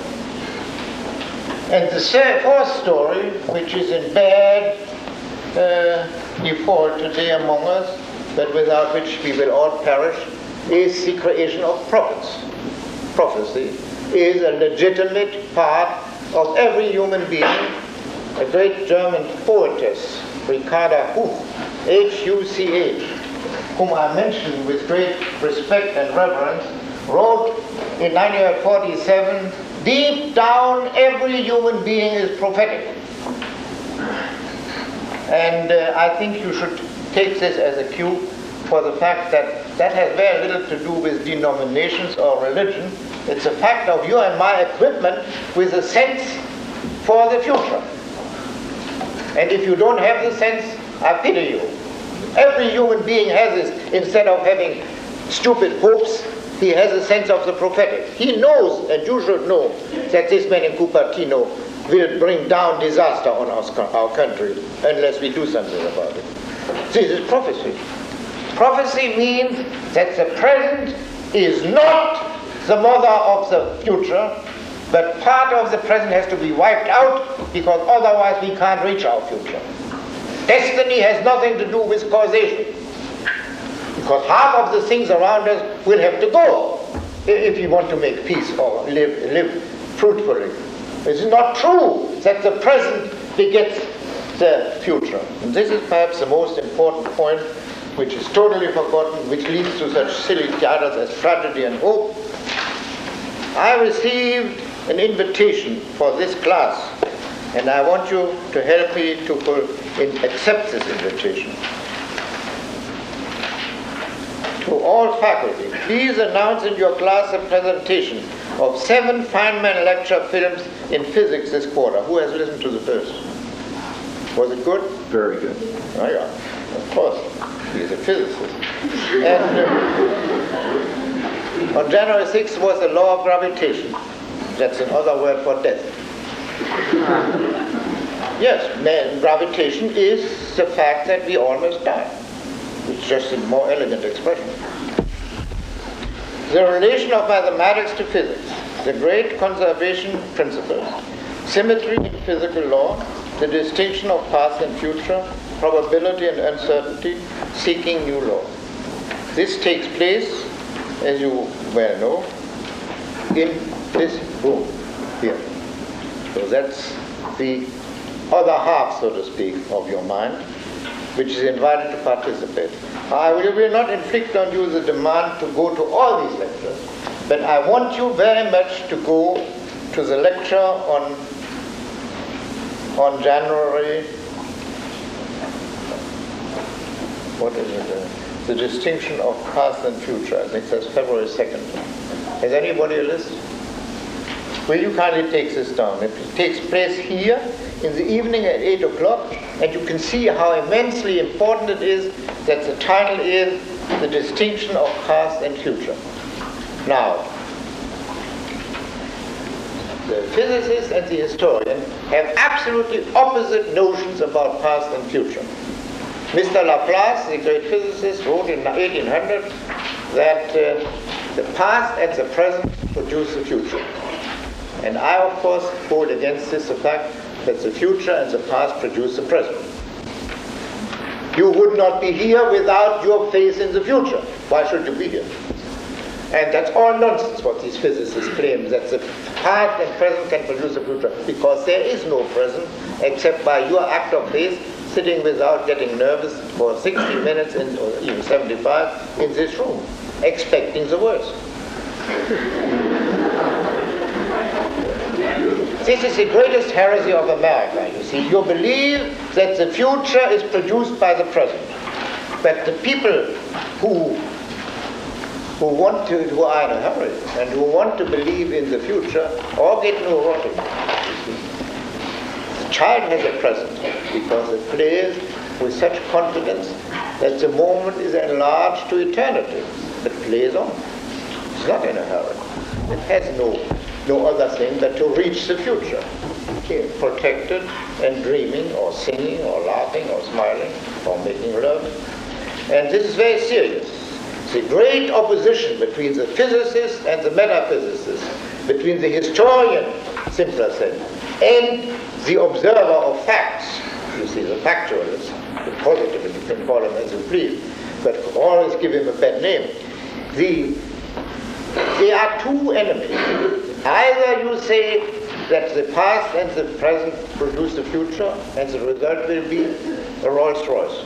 Speaker 1: And the fourth story, which is in bad uh, default today among us, but without which we will all perish, is the creation of prophets. Prophecy is a legitimate part of every human being. A great German poetess, Ricarda Huch, H U C H, whom I mention with great respect and reverence, wrote in nineteen forty-seven, "Deep down, every human being is prophetic." And uh, I think you should take this as a cue for the fact that that has very little to do with denominations or religion. It's a fact of you and my equipment with a sense for the future. And if you don't have the sense, I pity you. Every human being has this. Instead of having stupid hopes, he has a sense of the prophetic. He knows, and you should know, that this man in Cupertino will bring down disaster on our, our country unless we do something about it. This is prophecy. Prophecy means that the present is not the mother of the future, but part of the present has to be wiped out because otherwise we can't reach our future. Destiny has nothing to do with causation, because half of the things around us will have to go if you want to make peace or live, live fruitfully. It's not true that the present begets the future. And this is perhaps the most important point, which is totally forgotten, which leads to such silly titles as tragedy and hope. I received an invitation for this class, and I want you to help me to accept this invitation. To all faculty, please announce in your class a presentation of seven Feynman lecture films in physics this quarter. Who has listened to the first? Was it good?
Speaker 2: Very good.
Speaker 1: Oh yeah, of course. He's a physicist. And uh, on January sixth was the law of gravitation. That's another word for death. Yes, man, gravitation is the fact that we almost die. It's just a more elegant expression. The relation of mathematics to physics, the great conservation principles, symmetry in physical law, the distinction of past and future, probability and uncertainty, seeking new law. This takes place, as you well know, in this room here. So that's the other half, so to speak, of your mind, which is invited to participate. I will, will not inflict on you the demand to go to all these lectures, but I want you very much to go to the lecture on, on January, what is it, uh, the distinction of past and future. I think that's February second. Has anybody a list? Will you kindly take this down? It takes place here in the evening at eight o'clock, and you can see how immensely important it is that the title is The Distinction of Past and Future. Now, the physicist and the historian have absolutely opposite notions about past and future. Mister Laplace, the great physicist, wrote in eighteen hundred that uh, the past and the present produce the future. And I, of course, hold against this the fact that the future and the past produce the present. You would not be here without your faith in the future. Why should you be here? And that's all nonsense what these physicists claim, that the past and present can produce the future, because there is no present except by your act of faith, sitting without getting nervous for sixty minutes in, or even seventy-five in this room, expecting the worst. This is the greatest heresy of America, you see. You believe that the future is produced by the present. But the people who who want to, who are in a hurry and who want to believe in the future all get neurotic. The child has a present because it plays with such confidence that the moment is enlarged to eternity. It plays on. It's not in a hurry. It has no no other thing but to reach the future, okay, protected and dreaming or singing or laughing or smiling or making love. And this is very serious. The great opposition between the physicist and the metaphysicist, between the historian, simpler said, and the observer of facts, you see, the factualist, the positivist, you can call him as you please, but always give him a bad name. The, they are two enemies. Either you say that the past and the present produce the future, and the result will be a Rolls-Royce.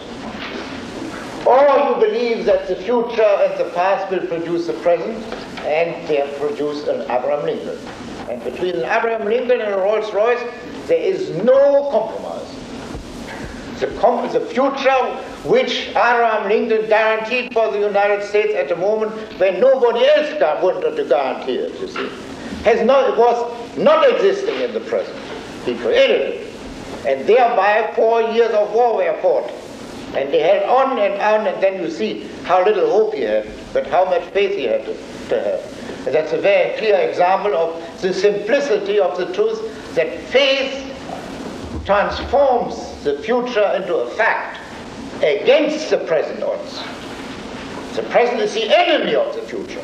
Speaker 1: Or you believe that the future and the past will produce the present, and they produce an Abraham Lincoln. And between an Abraham Lincoln and a Rolls-Royce, there is no compromise. The, com- the future which Abraham Lincoln guaranteed for the United States at a moment when nobody else gu- wanted to guarantee it, you see, has not, it was not existing in the present. He created it. And thereby four years of war were fought. And they held on and on, and then you see how little hope he had, but how much faith he had to, to have. And that's a very clear example of the simplicity of the truth, that faith transforms the future into a fact against the present odds. The present is the enemy of the future.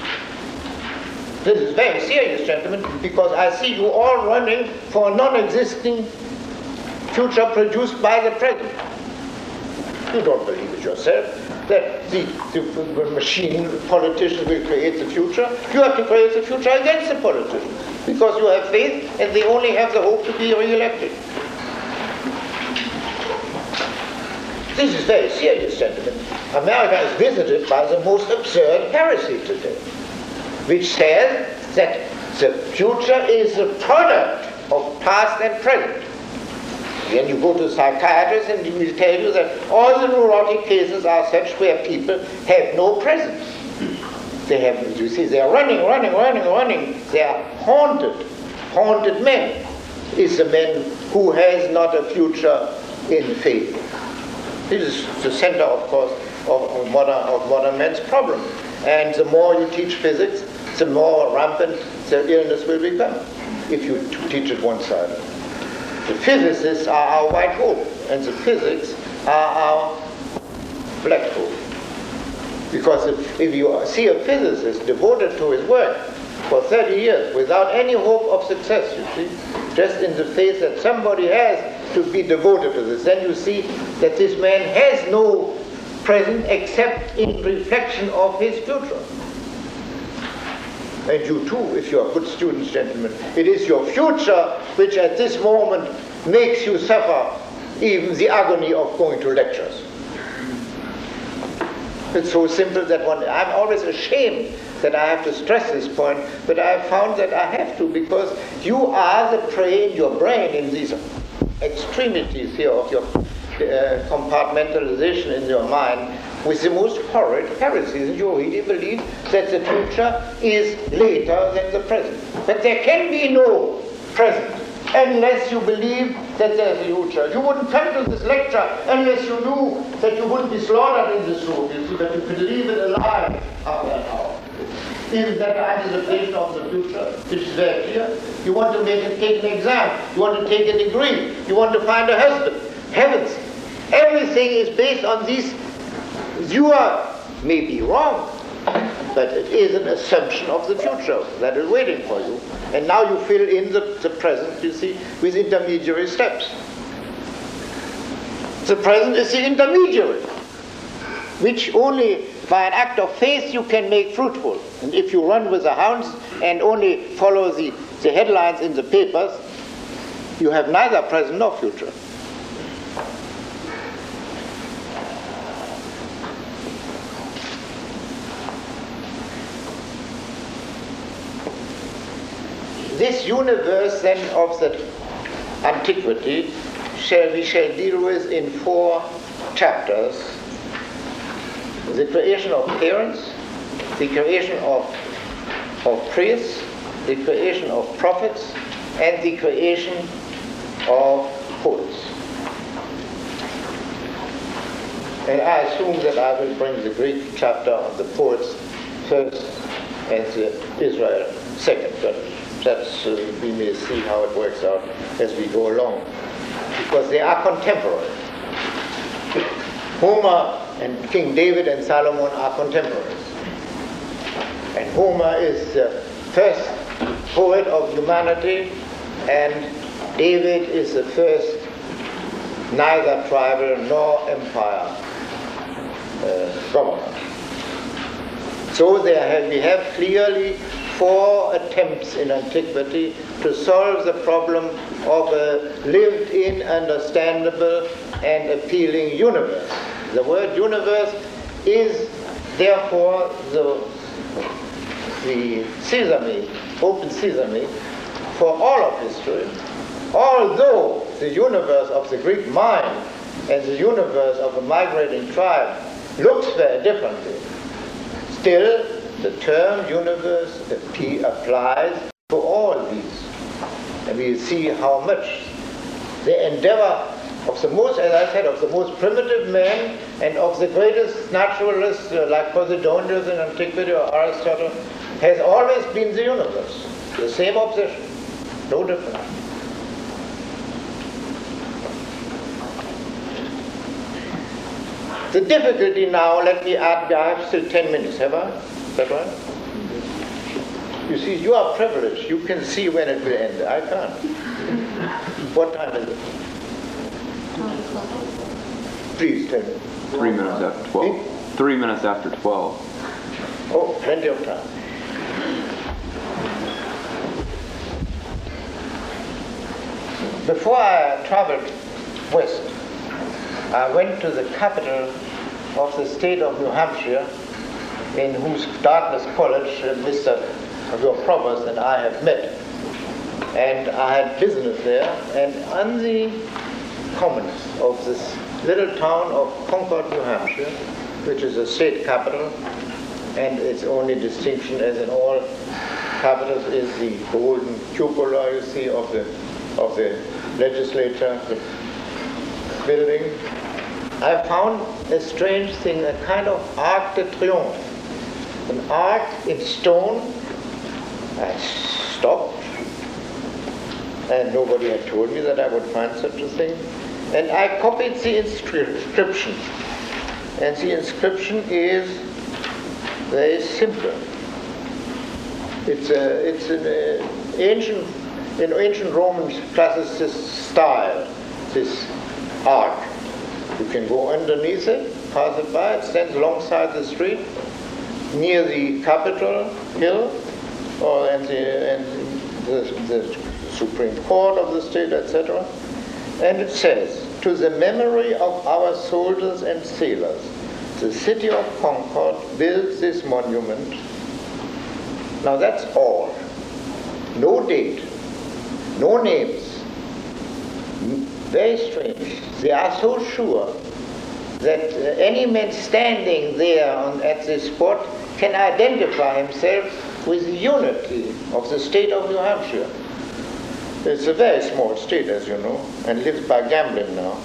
Speaker 1: This is very serious, gentlemen, because I see you all running for a non-existing future produced by the present. You don't believe it yourself, that the, the machine, politicians will create the future. You have to create the future against the politicians, because you have faith and they only have the hope to be re-elected. This is very serious, gentlemen. America is visited by the most absurd heresy today, which says that the future is the product of past and present. Then you go to psychiatrists and he will tell you that all the neurotic cases are such where people have no present. They have, you see, they are running, running, running, running. They are haunted. Haunted men is the man who has not a future in faith. This is the center, of course, of, of, modern, of modern man's problem. And the more you teach physics, the more rampant the illness will become, if you t- teach it one-sided. The physicists are our white hope, and the physics are our black hope. Because if, if you see a physicist devoted to his work for thirty years without any hope of success, you see, just in the faith that somebody has to be devoted to this, then you see that this man has no present except in reflection of his future. And you too, if you are good students, gentlemen, it is your future which at this moment makes you suffer even the agony of going to lectures. It's so simple that one, I'm always ashamed that I have to stress this point, but I have found that I have to, because you are the prey in your brain, in these extremities here of your uh, compartmentalization in your mind, with the most horrid heresies. And you really believe that the future is later than the present. But there can be no present unless you believe that there's a future. You wouldn't come to this lecture unless you knew that you wouldn't be slaughtered in this room, you see, that you could leave it alive after an hour. Isn't that anticipation of the future? It's very clear. You want to make it, take an exam. You want to take a degree. You want to find a husband. Heavens, everything is based on these. You are maybe wrong, but it is an assumption of the future that is waiting for you. And now you fill in the, the present, you see, with intermediary steps. The present is the intermediary, which only by an act of faith you can make fruitful. And if you run with the hounds and only follow the, the headlines in the papers, you have neither present nor future. This universe then of the antiquity shall we shall deal with in four chapters. The creation of parents, the creation of, of priests, the creation of prophets, and the creation of poets. And I assume that I will bring the Greek chapter of the poets first and the Israel second, but that's, uh, we may see how it works out as we go along, because they are contemporary. Homer and King David and Solomon are contemporaries. And Homer is the first poet of humanity, and David is the first neither tribal nor empire uh, governor. So there have, we have clearly four attempts in antiquity to solve the problem of a lived-in, understandable, and appealing universe. The word universe is therefore the, the sesame, open sesame, for all of history, although the universe of the Greek mind and the universe of a migrating tribe looks very differently. Still, the term universe applies to all these. And we see how much the endeavor of the most, as I said, of the most primitive man and of the greatest naturalists uh, like Posidonius in antiquity or Aristotle has always been the universe. The same obsession, no difference. The difficulty now, let me add, I have still ten minutes, have I? Is that right? You see, you are privileged. You can see when it will end. I can't. What time is it? Please tell me.
Speaker 2: Three minutes after twelve.
Speaker 1: Eh?
Speaker 2: Three minutes after twelve.
Speaker 1: Oh, plenty of time. Before I traveled west, I went to the capital of the state of New Hampshire, in whose Dartmouth College uh, Mister your provost and I have met. And I had business there, and on the commons of this little town of Concord, New Hampshire, which is a state capital, and its only distinction, as in all capitals, is the golden cupola, you see, of the of the legislature, the building. I found a strange thing, a kind of Arc de Triomphe, an arc in stone. I stopped, and nobody had told me that I would find such a thing. And I copied the inscription. And the inscription is very simple. It's a, it's an uh, ancient, in ancient Roman classicist style, this arc. You can go underneath it, pass it by. It stands alongside the street, near the Capitol Hill, or and the, and the, the Supreme Court of the state, et cetera. And it says, "To the memory of our soldiers and sailors, the city of Concord builds this monument." Now that's all. No date, no names. Very strange. They are so sure that uh, any man standing there on, at this spot can identify himself with the unity of the state of New Hampshire. It's a very small state, as you know, and lives by gambling now.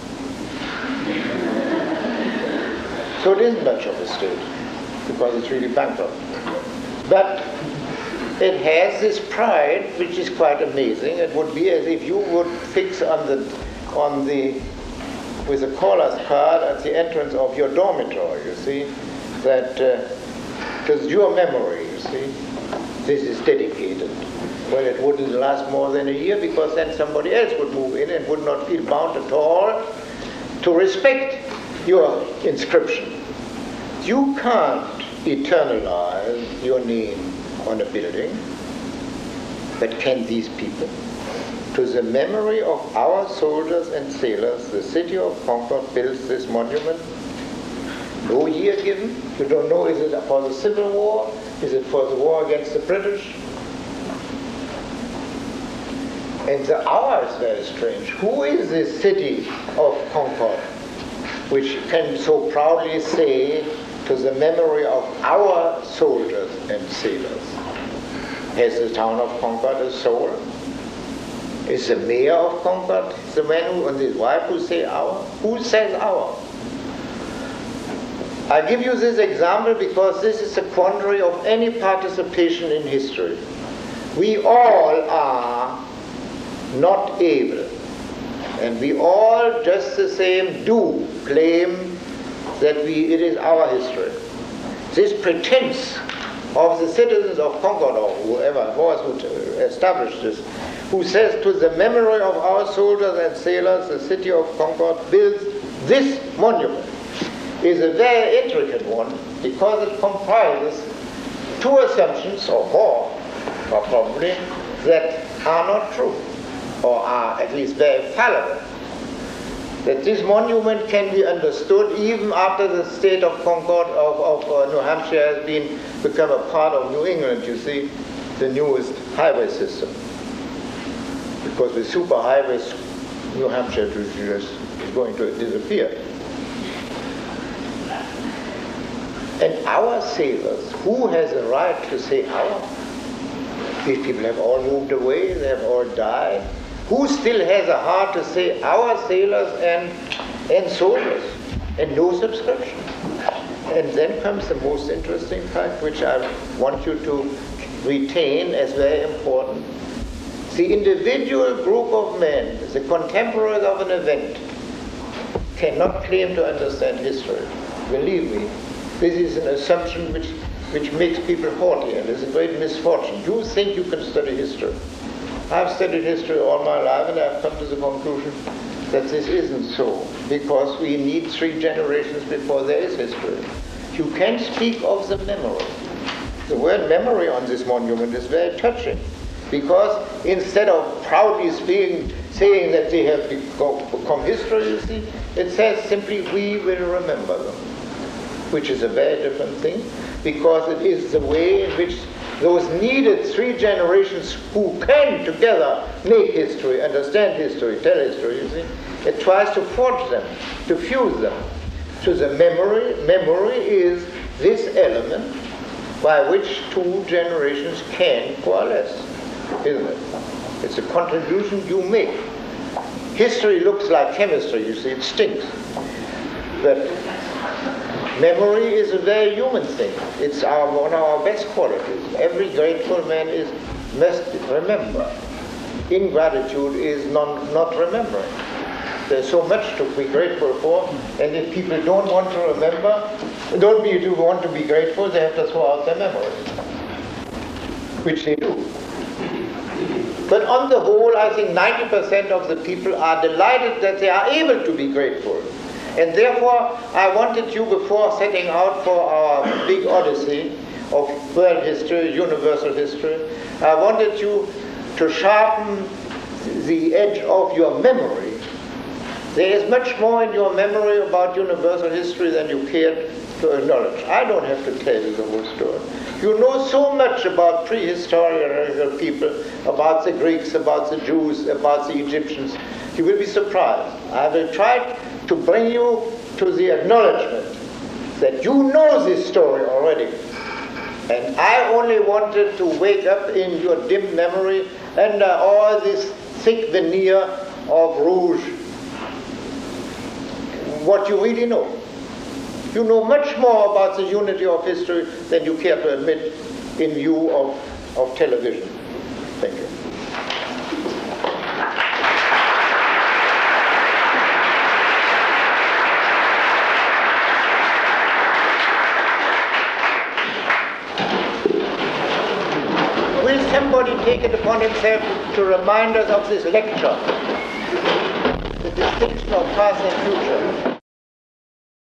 Speaker 1: So it isn't much of a state, because it's really bankrupt. But it has this pride, which is quite amazing. It would be as if you would fix on the, on the, with a caller's card at the entrance of your dormitory, you see, that uh, to your memory, you see, this is dedicated. Well, it wouldn't last more than a year, because then somebody else would move in and would not feel bound at all to respect your inscription. You can't eternalize your name on a building, but can these people? To the memory of our soldiers and sailors, the city of Concord builds this monument. No year given. You don't know, is it for the Civil War? Is it for the war against the British? And the hour is very strange. Who is this city of Concord, which can so proudly say, to the memory of our soldiers and sailors? Has the town of Concord a soul? Is the mayor of Concord the man who, and his wife who say our? Who says our? I give you this example because this is the quandary of any participation in history. We all are not able, and we all just the same do claim that we, it is our history. This pretense of the citizens of Concord, or whoever it was who established this, who says, to the memory of our soldiers and sailors, the city of Concord builds this monument, is a very intricate one, because it comprises two assumptions, or more, or probably, that are not true, or are at least very fallible. That this monument can be understood even after the state of Concord of, of uh, New Hampshire has been become a part of New England, you see, the newest highway system. Because with superhighways, New Hampshire is going to disappear. And our sailors, who has a right to say our? These people have all moved away, they have all died. Who still has a heart to say our sailors and, and soldiers, and no subscription? And then comes the most interesting fact, which I want you to retain as very important. The individual group of men, the contemporaries of an event, cannot claim to understand history. Believe me, this is an assumption which, which makes people haughty, and is a great misfortune. You think you can study history. I've studied history all my life, and I've come to the conclusion that this isn't so, because we need three generations before there is history. You can speak of the memory. The word memory on this monument is very touching, because instead of proudly speaking, saying that they have become history, you see, it says simply, we will remember them, which is a very different thing, because it is the way in which those needed three generations who can together make history, understand history, tell history, you see, it tries to forge them, to fuse them. So the memory, memory is this element by which two generations can coalesce, isn't it? It's a contribution you make. History looks like chemistry, you see, it stinks. But memory is a very human thing. It's our, one of our best qualities. Every grateful man is must remember. Ingratitude is non, not remembering. There's so much to be grateful for, and if people don't want to remember, don't be, do want to be grateful, they have to throw out their memories, which they do. But on the whole, I think ninety percent of the people are delighted that they are able to be grateful. And therefore, I wanted you, before setting out for our big odyssey of world history, universal history, I wanted you to sharpen the edge of your memory. There is much more in your memory about universal history than you cared to acknowledge. I don't have to tell you the whole story. You know so much about prehistoric people, about the Greeks, about the Jews, about the Egyptians. You will be surprised. I will try to bring you to the acknowledgement that you know this story already. And I only wanted to wake up in your dim memory under all this thick veneer of rouge what you really know. You know much more about the unity of history than you care to admit, in view of, of television. Thank you. Will somebody take it upon himself to remind us of this lecture, the distinction of past and future?